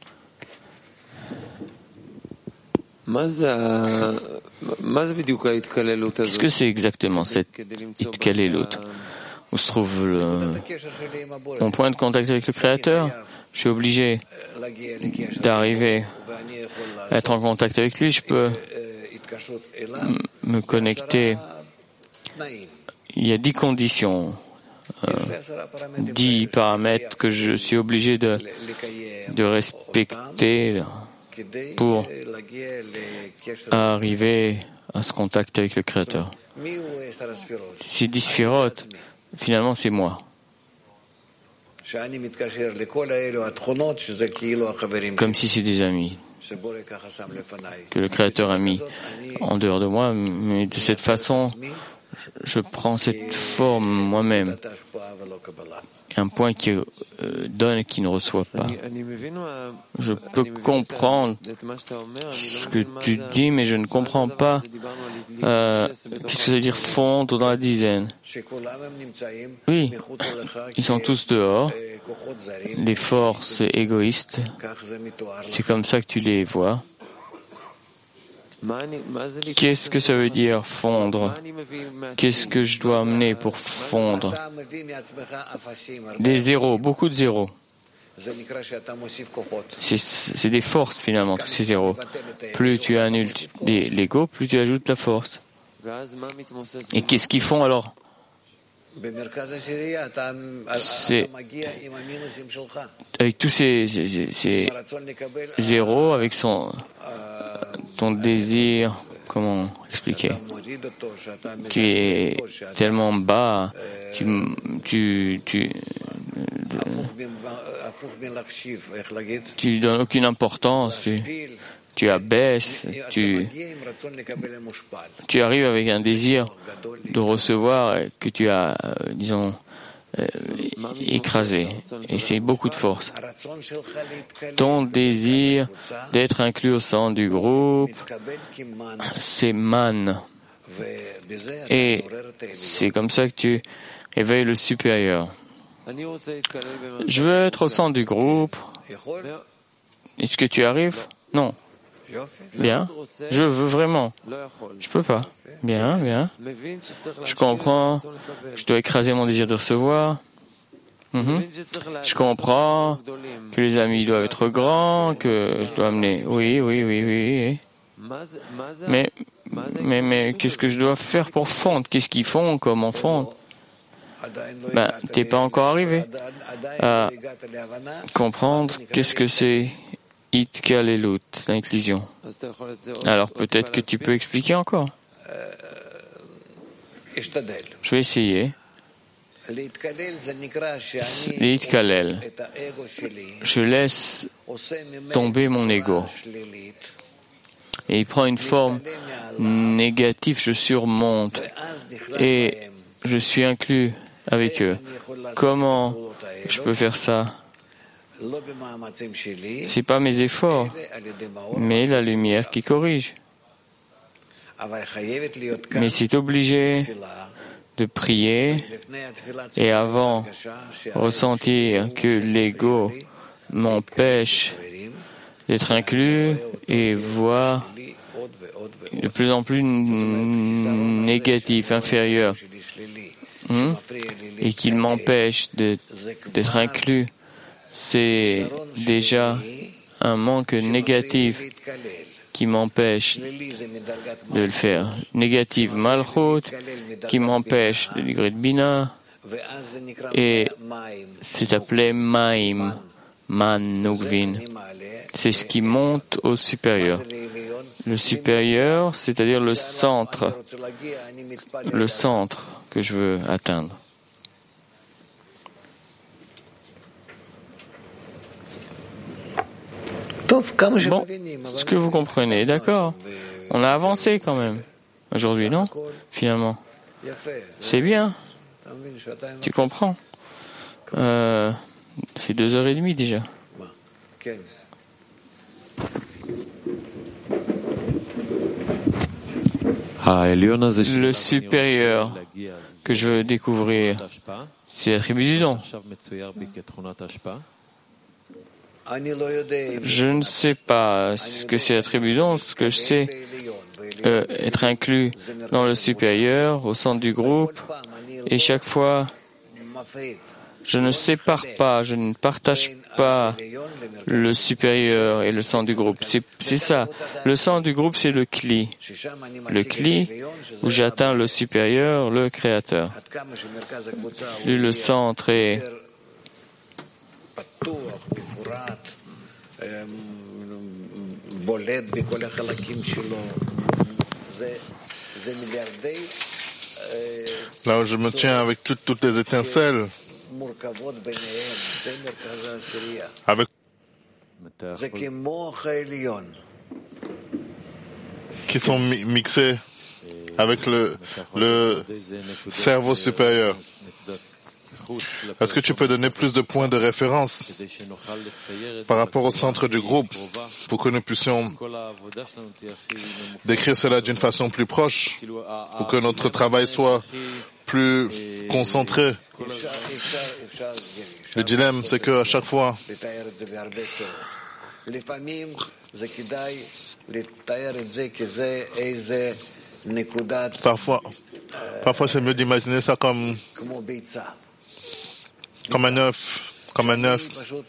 Qu'est-ce que c'est exactement cette Itkalelut? Où se trouve le, mon point de contact avec le Créateur? Je suis obligé d'arriver à être en contact avec lui. Je peux m- me connecter. Il y a dix conditions, euh, dix paramètres que je suis obligé de, de respecter pour arriver à ce contact avec le Créateur. Ces dix sphirotes, finalement, c'est moi. Comme si c'est des amis que le Créateur a mis en dehors de moi, mais de cette façon, je prends cette forme moi-même. Un point qui euh, donne et qui ne reçoit pas. Je peux comprendre ce que tu dis, mais je ne comprends pas euh, qu'est-ce que ça veut dire fondre dans la dizaine. Oui, ils sont tous dehors, les forces égoïstes, c'est comme ça que tu les vois. Qu'est-ce que ça veut dire fondre? Qu'est-ce que je dois amener pour fondre? Des zéros, beaucoup de zéros. C'est, c'est des forces finalement, tous ces zéros. Plus tu annules des, l'ego, plus tu ajoutes la force. Et qu'est-ce qu'ils font alors? C'est avec tous ces, ces, ces zéros, avec son ton désir, comment expliquer? Tu es tellement bas, tu tu tu tu donnes aucune importance, tu tu abaisses, tu, tu arrives avec un désir de recevoir que tu as, euh, disons, euh, écrasé. Et c'est beaucoup de force. Ton désir d'être inclus au sein du groupe, c'est man. Et c'est comme ça que tu éveilles le supérieur. Je veux être au centre du groupe. Est-ce que tu arrives? Non. Bien. Je veux vraiment. Je peux pas. Bien, bien. Je comprends. Je dois écraser mon désir de recevoir. Mm-hmm. Je comprends que les amis doivent être grands, que je dois amener. Oui, oui, oui, oui. Mais, mais, mais, qu'est-ce que je dois faire pour fondre? Qu'est-ce qu'ils font? Comment fondre? Ben, t'es pas encore arrivé à comprendre qu'est-ce que c'est Itkalelut, l'inclusion. Alors peut-être que tu peux expliquer encore. Je vais essayer. L'Itkalel. Je laisse tomber mon ego. Et il prend une forme négative, je surmonte. Et je suis inclus avec eux. Comment je peux faire ça? C'est pas mes efforts, mais la lumière qui corrige. Mais c'est obligé de prier et avant ressentir que l'ego m'empêche d'être inclus et voir de plus en plus négatif, inférieur, hein, et qu'il m'empêche de, d'être inclus. C'est déjà un manque négatif qui m'empêche de le faire. Négatif Malchut qui m'empêche de degré de Bina et c'est appelé Maim, Man Nugvin. C'est ce qui monte au supérieur. Le supérieur, c'est-à-dire le centre, le centre que je veux atteindre. Bon, ce que vous comprenez, d'accord. On a avancé quand même aujourd'hui, non? Finalement. C'est bien. Tu comprends? Euh, c'est deux heures et demie déjà. Le supérieur que je veux découvrir, c'est l'attribut du don. Je ne sais pas ce que c'est l'attribut du don. Ce que je sais, euh, être inclus dans le supérieur, au centre du groupe, et chaque fois, je ne sépare pas, je ne partage pas le supérieur et le centre du groupe. C'est, c'est ça. Le centre du groupe, c'est le cli. Le cli où j'atteins le supérieur, le créateur. Plus le centre est là où je me tiens avec toutes, toutes les étincelles, avec qui sont mi- mixés avec le, le cerveau supérieur. Est-ce que tu peux donner plus de points de référence par rapport au centre du groupe pour que nous puissions décrire cela d'une façon plus proche, pour que notre travail soit plus concentré? Le dilemme, c'est qu'à chaque fois, Parfois, parfois c'est mieux d'imaginer ça comme, comme un œuf, comme un œuf.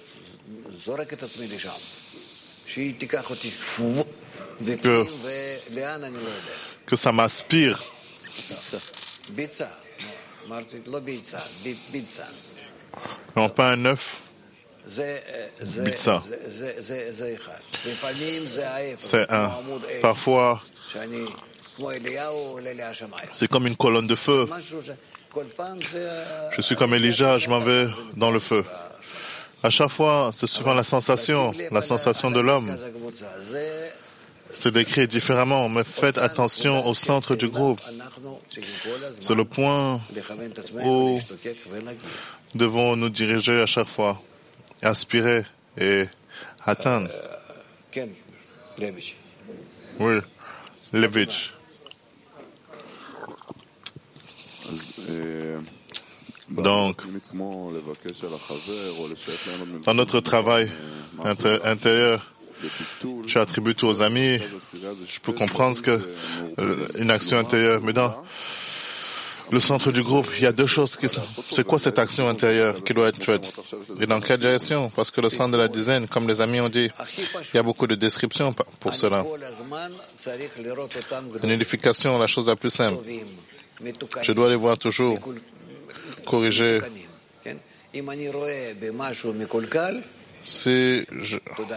Que, que ça m'aspire. Non, pas un œuf. Bitsa. C'est un. Parfois, c'est comme une colonne de feu. Je suis comme Elijah, je m'en vais dans le feu. À chaque fois, c'est souvent la sensation, la sensation de l'homme. C'est décrit différemment, mais faites attention au centre du groupe. C'est le point où devons nous diriger à chaque fois, aspirer et atteindre. Oui, Levitch. Donc, dans notre travail intérieur, tu attribues tout aux amis. Je peux comprendre que euh, une action intérieure, mais dans le centre du groupe, il y a deux choses qui sont. C'est quoi cette action intérieure qui doit être faite? Et dans quelle direction? Parce que le centre de la dizaine, comme les amis ont dit, il y a beaucoup de descriptions pour cela. Une unification, la chose la plus simple. Je dois les voir toujours corriger. Si je...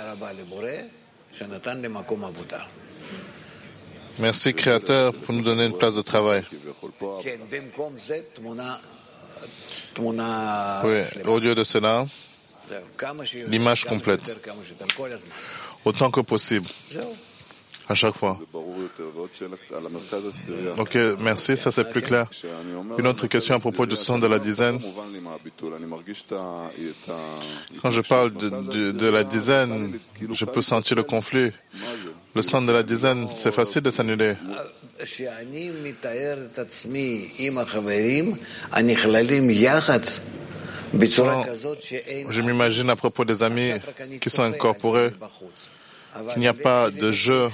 Merci Créateur pour nous donner une place de travail. Oui, au lieu de cela, l'image complète, autant que possible, à chaque fois. Ok, merci, ça c'est plus clair. Une autre question à propos du centre de la dizaine. Quand je parle de, de, de la dizaine, je peux sentir le conflit. Le centre de la dizaine, c'est facile de s'annuler. Quand je m'imagine à propos des amis qui sont incorporés, qu'il n'y a pas de jeu.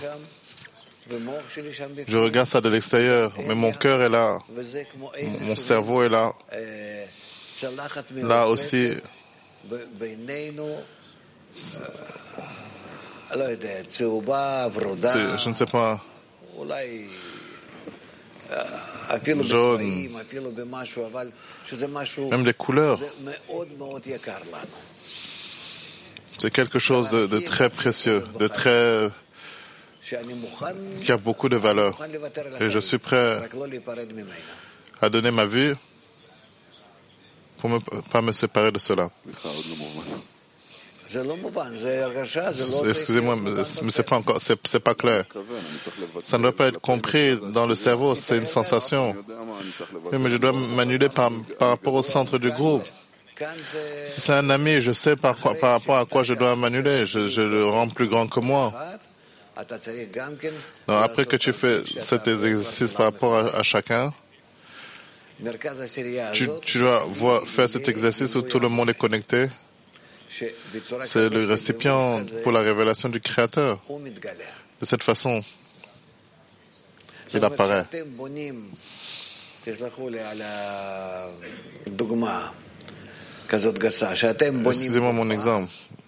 Je regarde ça de l'extérieur, mais mon cœur est là, mon cerveau est là. Là aussi, je ne sais pas, jaune, même les couleurs. C'est quelque chose de, de très précieux, de très, qui a beaucoup de valeur. Et je suis prêt à donner ma vie pour ne pas me séparer de cela. Excusez-moi, mais c'est pas encore, c'est, c'est pas clair. Ça ne doit pas être compris dans le cerveau, c'est une sensation. Oui, mais je dois m'annuler par, par rapport au centre du groupe. Si c'est un ami, je sais par, quoi, par rapport à quoi je dois m'annuler. Je, je le rends plus grand que moi. Donc, après que tu fais cet exercice par rapport à, à chacun, tu, tu dois voir, faire cet exercice où tout le monde est connecté. C'est le récipient pour la révélation du Créateur. De cette façon, il apparaît. Excusez-moi mon exemple.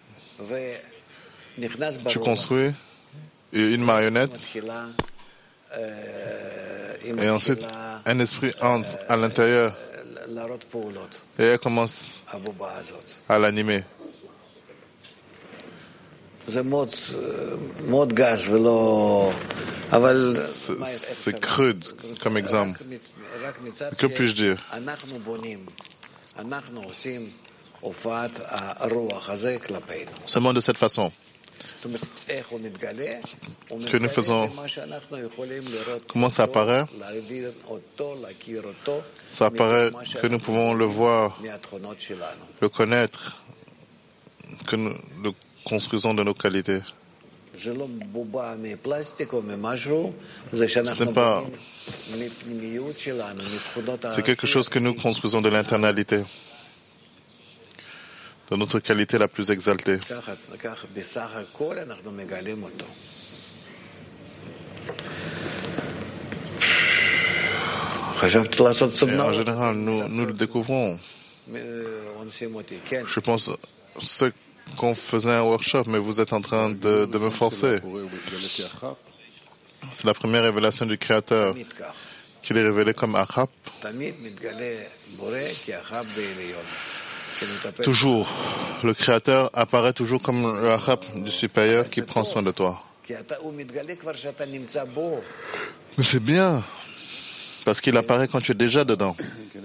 Tu construis une marionnette et ensuite un esprit entre à l'intérieur et elle commence à l'animer. C'est, c'est crude comme exemple. Que puis-je dire? Seulement de cette façon que nous faisons. Comment ça apparaît? Ça apparaît que nous pouvons le voir, le connaître, que nous le construisons de nos qualités. Ce n'est pas... C'est quelque chose que nous construisons de l'internalité, de notre qualité la plus exaltée. Et en général, nous, nous le découvrons. Je pense ce qu'on faisait un workshop, mais vous êtes en train de, de me forcer. C'est la première révélation du Créateur, qu'il est révélé comme Achab. Toujours, le Créateur apparaît toujours comme le Achab du supérieur qui prend soin de toi. Mais c'est bien, parce qu'il apparaît quand tu es déjà dedans.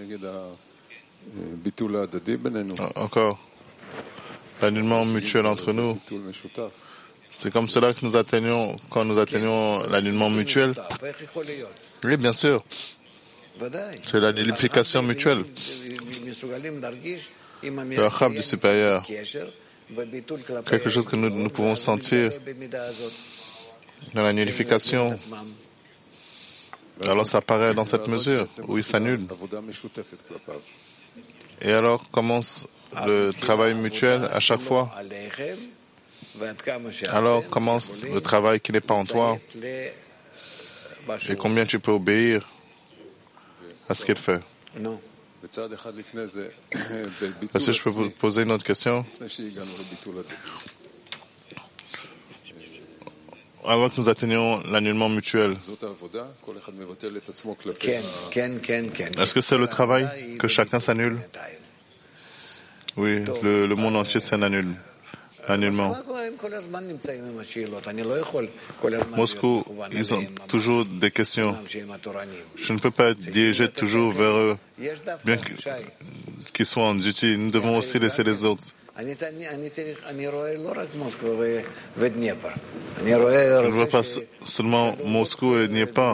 Encore, l'annulement mutuel entre nous, c'est comme cela que nous atteignons, quand nous atteignons l'annulement mutuel. Oui, bien sûr. C'est la nullification mutuelle. Le Achab du supérieur. Quelque chose que nous, nous pouvons sentir dans la nullification. Alors ça apparaît dans cette mesure où il s'annule. Et alors commence le travail mutuel à chaque fois. Alors commence le travail qui n'est pas en toi. Et combien tu peux obéir à ce qu'il fait. Est-ce que je peux vous poser une autre question? Avant que nous atteignions l'annulement mutuel, est-ce que c'est le travail que chacun s'annule? Oui, le, le monde entier s'annule. Annuellement. Moscou, ils ont toujours des questions. Je ne peux pas être dirigé toujours vers eux, bien qu'ils soient en duty. Nous devons aussi laisser les autres. Je ne vois pas seulement Moscou et Dnieper.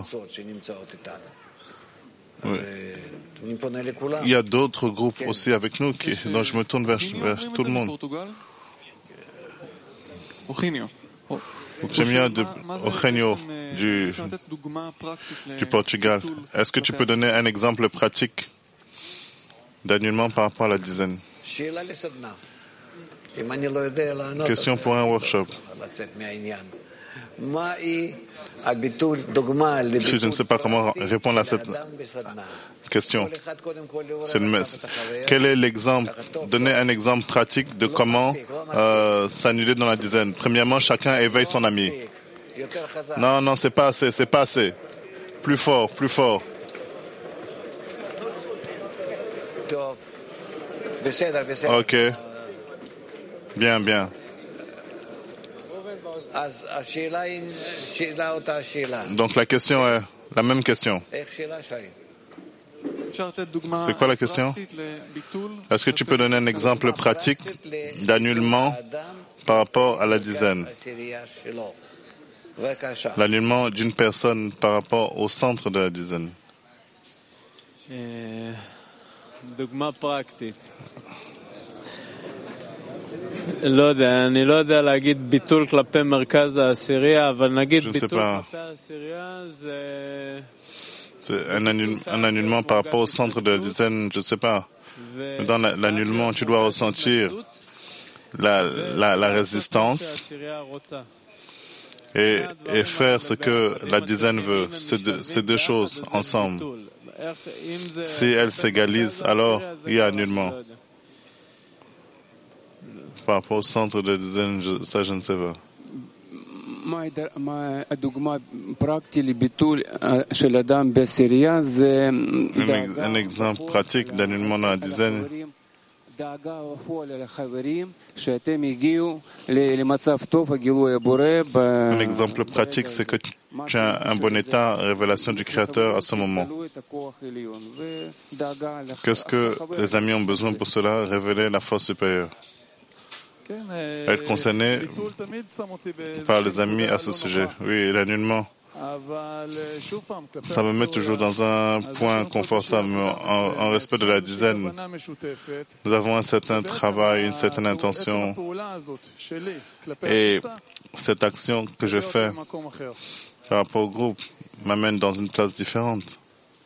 Oui. Il y a d'autres groupes aussi avec nous qui, dont je me tourne vers, vers tout le monde. Eugenio de Eugenio du, du Portugal. Est-ce que tu peux donner un exemple pratique d'annulement par rapport à la dizaine? Question pour un workshop. Si je ne sais pas comment répondre à cette question, c'est le mess. Quel est l'exemple? Donnez un exemple pratique de comment euh, s'annuler dans la dizaine. Premièrement, chacun éveille son ami. Non, non, c'est pas assez, c'est pas assez. Plus fort, plus fort. Ok. Bien, bien. Donc la question est la même question. C'est quoi la question? Est-ce que tu peux donner un exemple pratique d'annulement par rapport à la dizaine? L'annulement d'une personne par rapport au centre de la dizaine. Je ne sais pas. C'est un, annul, un annulement par rapport au centre de la dizaine, je ne sais pas. Dans l'annulement, tu dois ressentir la, la, la résistance et, et faire ce que la dizaine veut. Ces deux, ces deux choses ensemble. Si elles s'égalisent, alors il y a annulement. Par rapport au centre de la dizaine, je, ça je ne sais pas. Un, un exemple pratique d'annulement dans la dizaine. Un exemple pratique, c'est que tu as un bon état, révélation du Créateur à ce moment. Qu'est-ce que les amis ont besoin pour cela? Révéler la force supérieure. Être concerné par les amis à ce sujet. Oui, l'annulement. Ça me met toujours dans un point confortable, en, en respect de la dizaine. Nous avons un certain travail, une certaine intention. Et cette action que je fais par rapport au groupe m'amène dans une place différente.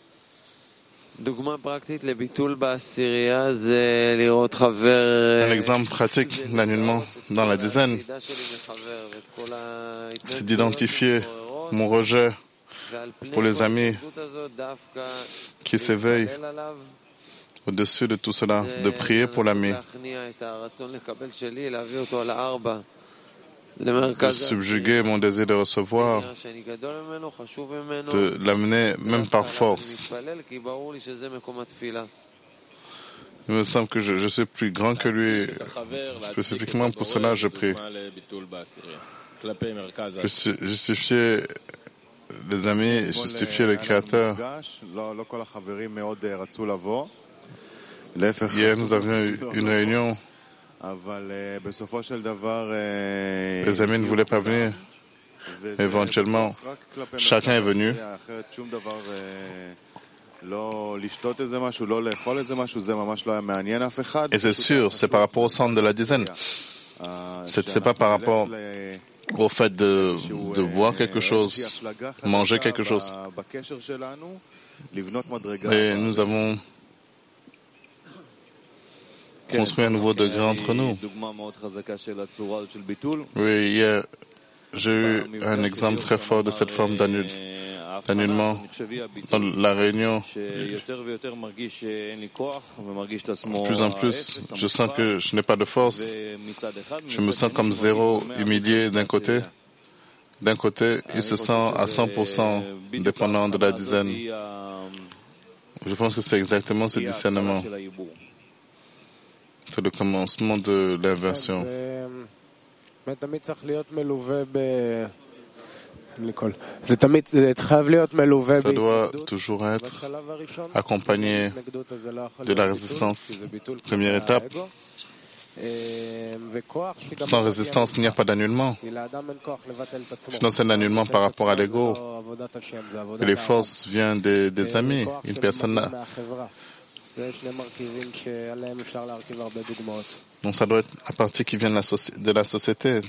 Un exemple pratique d'annulement dans la dizaine, c'est d'identifier mon rejet pour les amis qui s'éveille au-dessus de tout cela, de prier pour l'ami, de subjuguer mon désir de recevoir, de l'amener même par force. Il me semble que je, je suis plus grand que lui. Spécifiquement pour cela, je prie. Justifier les amis, justifier le Créateur. Hier, nous avions eu une réunion. Les amis ne voulaient pas venir. Éventuellement, chacun est venu. Et c'est sûr, c'est par rapport au centre de la dizaine. C'est pas par rapport au fait de, de boire quelque chose, manger quelque chose. Et nous avons construit un nouveau degré entre nous. Oui, hier, j'ai eu un exemple très fort de cette forme d'annulement dans la réunion. De plus en plus, je sens que je n'ai pas de force. Je me sens comme zéro, humilié d'un côté. D'un côté, il se sent à cent pour cent dépendant de la dizaine. Je pense que c'est exactement ce discernement. C'est le commencement de l'inversion. Ça doit toujours être accompagné de la résistance. Première étape. Sans résistance, il n'y a pas d'annulement. Sinon, c'est un annulement par rapport à l'ego. Et les forces viennent des, des amis. Une personne n'a. Donc, ça doit être la partie qui vient de la, soci... de la société.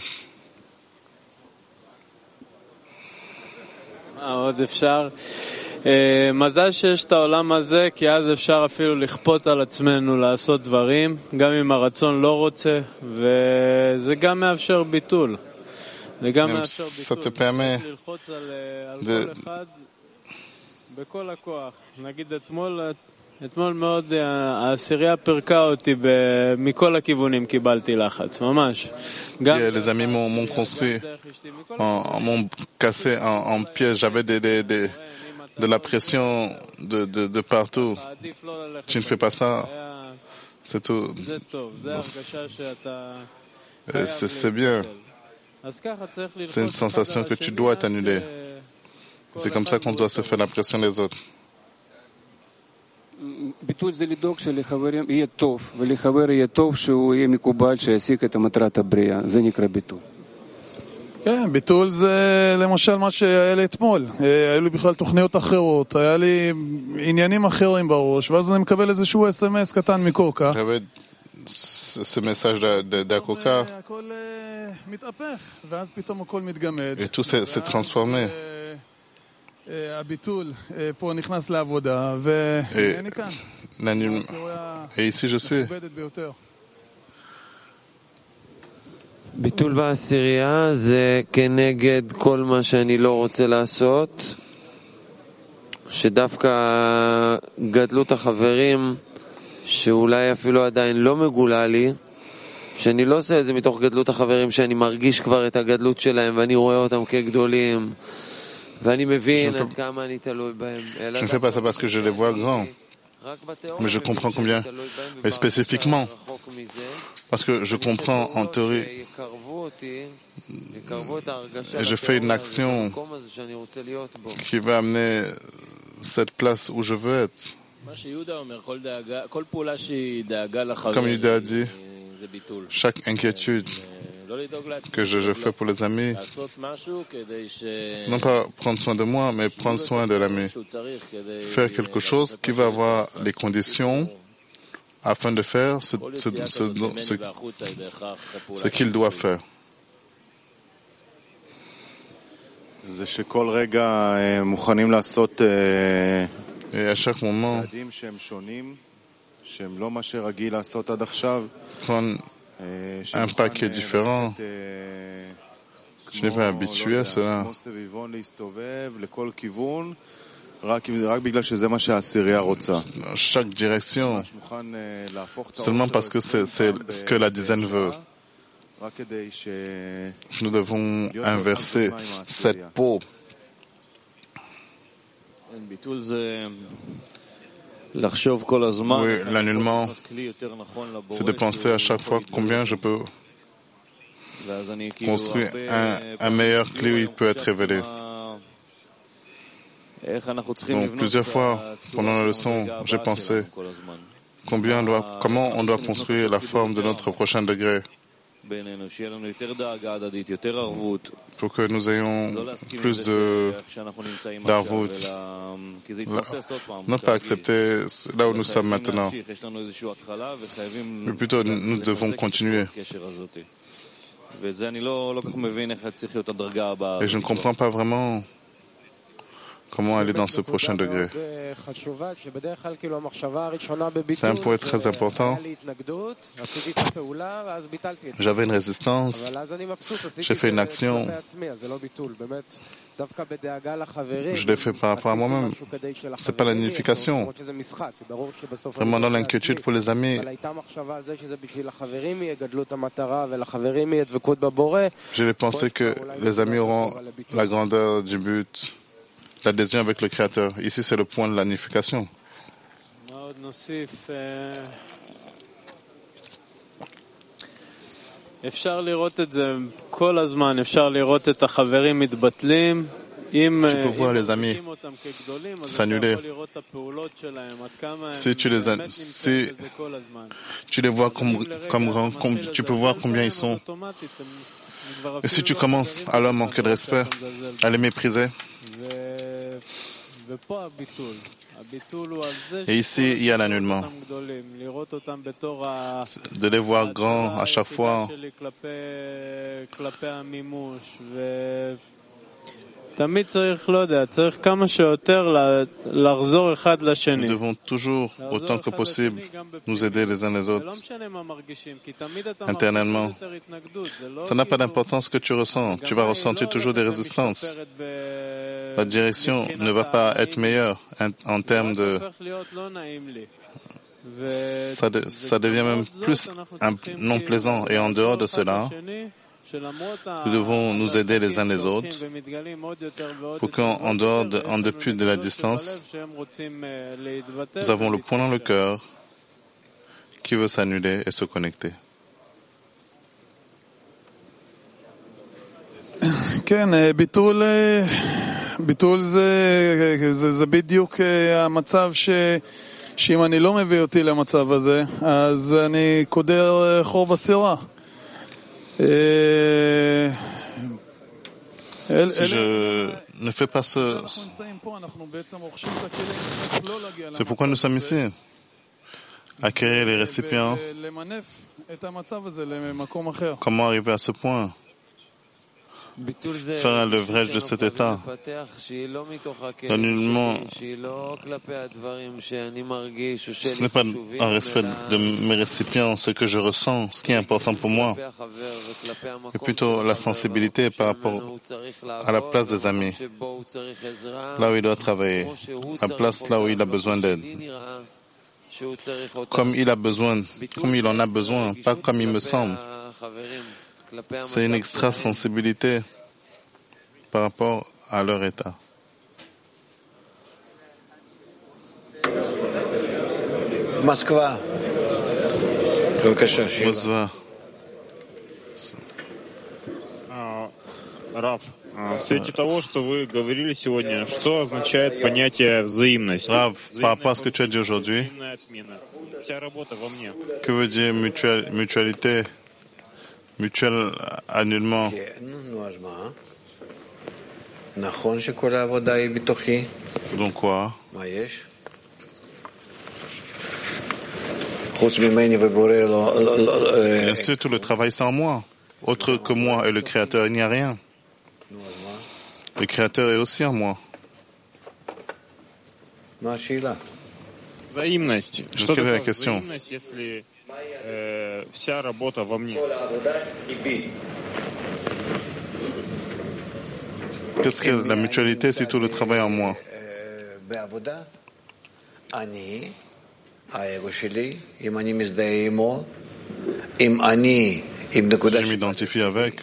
עוד אפשר. מזל שיש את העולם הזה, כי אז אפשר אפילו לכפות על עצמנו לעשות דברים, גם אם הרצון לא רוצה, וזה גם מאפשר ביטול. זה גם מאפשר ביטול. ללחוץ על, על de... כל אחד בכל הכוח. נגיד אתמול, אתמול מאוד העשירייה פרקה אותי מכל הכיוונים, קיבלתי לחץ, ממש. Les amis m'ont construit, m'ont cassé en, en piège. J'avais des, des, des, de la pression de, de, de partout. Tu ne fais pas ça, c'est tout. C'est, c'est bien. C'est une sensation que tu dois t'annuler. C'est comme ça qu'on doit se faire la pression des autres. ביטול זה לדאוג שלחבר יהיה טוב, ולחבר יהיה טוב שהוא יהיה מקובל שישיג את מטרת הבריאה. זה נקרא ביטול. כן, ביטול זה למשל מה שהיה לי אתמול. היו לי בכלל תוכניות אחרות, היה לי עניינים אחרים בראש, ואז אני מקבל איזשהו אס אם אס קטן מקוקה. ce message d'Akoka. הכל מתהפך, ואז פתאום הכל מתגמד. Et tout s'est, s'est transformé. הביטול פה נכנס לעבודה, ואני כאן. Et ici je suis. ביטול בעשירייה זה כנגד כל מה שאני לא רוצה לעשות, שדווקא גדלות החברים שאולי אפילו עדיין לא מגולה לי, שאני לא עושה את זה מתוך גדלות החברים, שאני מרגיש כבר את הגדלות שלהם ואני רואה אותם כגדולים ואני מבין עד כמה אני תלוי בהם. Je ne fais pas ça parce que je les vois grands, mais je comprends combien, mais spécifiquement parce que je comprends en théorie et je fais une action qui va amener cette place où je veux être. Comme Yuda a dit, chaque inquiétude que je, je fais pour les amis, non pas prendre soin de moi, mais prendre soin de l'ami. Faire quelque chose qui va avoir les conditions afin de faire ce, ce, ce, ce, ce qu'il doit faire. Et à chaque moment, prendre un pas qui est différent. Je n'ai pas habitué à cela. chaque direction, seulement parce que c'est, c'est ce que la dizaine veut. Nous devons inverser cette peau. Oui, l'annulement, c'est de penser à chaque fois combien je peux construire un, un meilleur clé où il peut être révélé. Donc, plusieurs fois, pendant la leçon, j'ai pensé combien on doit, comment on doit construire la forme de notre prochain degré pour que nous ayons plus de d'arvout. Non pas accepter là où nous sommes maintenant, mais plutôt nous devons continuer. Et je ne comprends pas vraiment comment aller dans ce prochain degré. C'est un point très important. J'avais une résistance, j'ai fait une action, je l'ai fait par rapport à moi-même. C'est pas la nullification. Vraiment dans l'inquiétude pour les amis. J'ai pensé que les amis auront la grandeur du but, l'adhésion avec le Créateur. Ici, c'est le point de l'unification. Tu peux voir les amis s'annuler. Si tu les, si tu les vois comme, comme grands, comme, tu peux voir combien ils sont. Et si tu commences à leur manquer de respect, à les mépriser, et ici, il y a l'annulement. De les voir grands à chaque fois. Nous devons toujours, autant que possible, nous aider les uns les autres, internellement. Ça n'a pas d'importance ce que tu ressens. Tu vas ressentir toujours des résistances. La direction ne va pas être meilleure en termes de... Ça, de, ça devient même plus un, non plaisant. Et en dehors de cela, nous devons nous aider les uns les autres pour qu'en dehors, de, en dépit de la distance, nous avons le point dans le cœur qui veut s'annuler et se connecter. כן, ביטול, ביטול זה, זה, זה בדיוק המצב ש, שאם אני לא מביא אותי למצב הזה, אז אני קודר חור בסירה. Si je ne fais pas ce... C'est pourquoi nous sommes ici. Acquérir les récipients. Comment arriver à ce point? Faire un levrage de cet état. L'annulement, ce n'est pas un respect de mes récipients, ce que je ressens, ce qui est important pour moi, mais plutôt la sensibilité par rapport à la place des amis, là où il doit travailler, la place là où il a besoin d'aide. Comme il a besoin, comme il en a besoin, pas comme il me semble. C'est une extra sensibilité par rapport à leur état. Moskva. Moskva. Раф, в свете того, что вы говорили сегодня, что означает понятие взаимность? Rav, par rapport à ce que tu as dit aujourd'hui, Вся работа во мне. Que veut dire mutual, mutualité, mutuel annulement? Donc quoi? Bien sûr, tout le travail c'est en moi. Autre que moi et le Créateur, il n'y a rien. Le Créateur est aussi en moi. Взаимность. Что такое такое взаимность, если э, вся работа во мне? Qu'est-ce que la mutualité, c'est tout le travail en moi? Je m'identifie avec.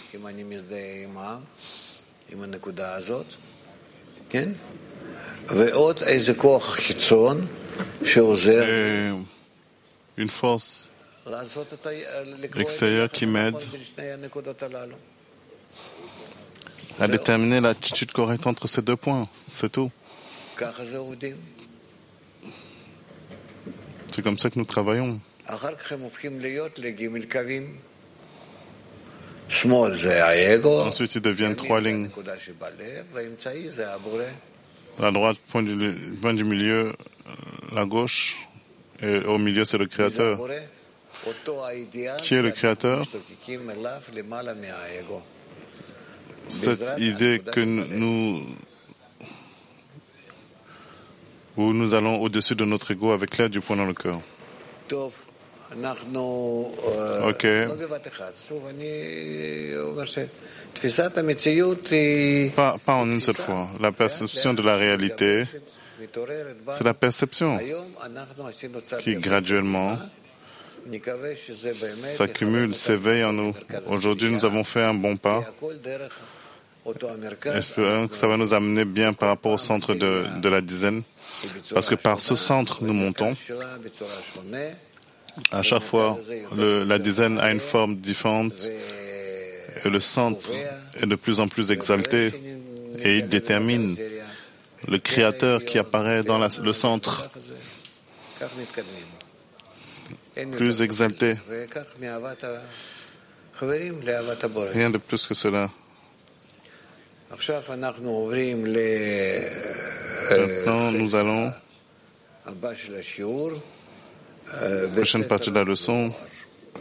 Et une force extérieure qui m'aide à déterminer l'attitude correcte entre ces deux points. C'est tout. C'est comme ça que nous travaillons. Ensuite, ils deviennent trois lignes. La droite, point du, point du milieu, la gauche, et au milieu, c'est le Créateur. Qui est le Créateur? Cette idée que nous, où nous allons au-dessus de notre ego avec l'aide du point dans le cœur. Ok. Pas, pas en une seule fois. La perception de la réalité, c'est la perception qui graduellement s'accumule, s'éveille en nous. Aujourd'hui, nous avons fait un bon pas. Espérons que ça va nous amener bien par rapport au centre de, de la dizaine. Parce que par ce centre, nous montons. À chaque fois, le, la dizaine a une forme différente et le centre est de plus en plus exalté et il détermine le Créateur qui apparaît dans la, le centre, plus exalté. Rien de plus que cela. Maintenant, nous allons, prochaine partie de la leçon,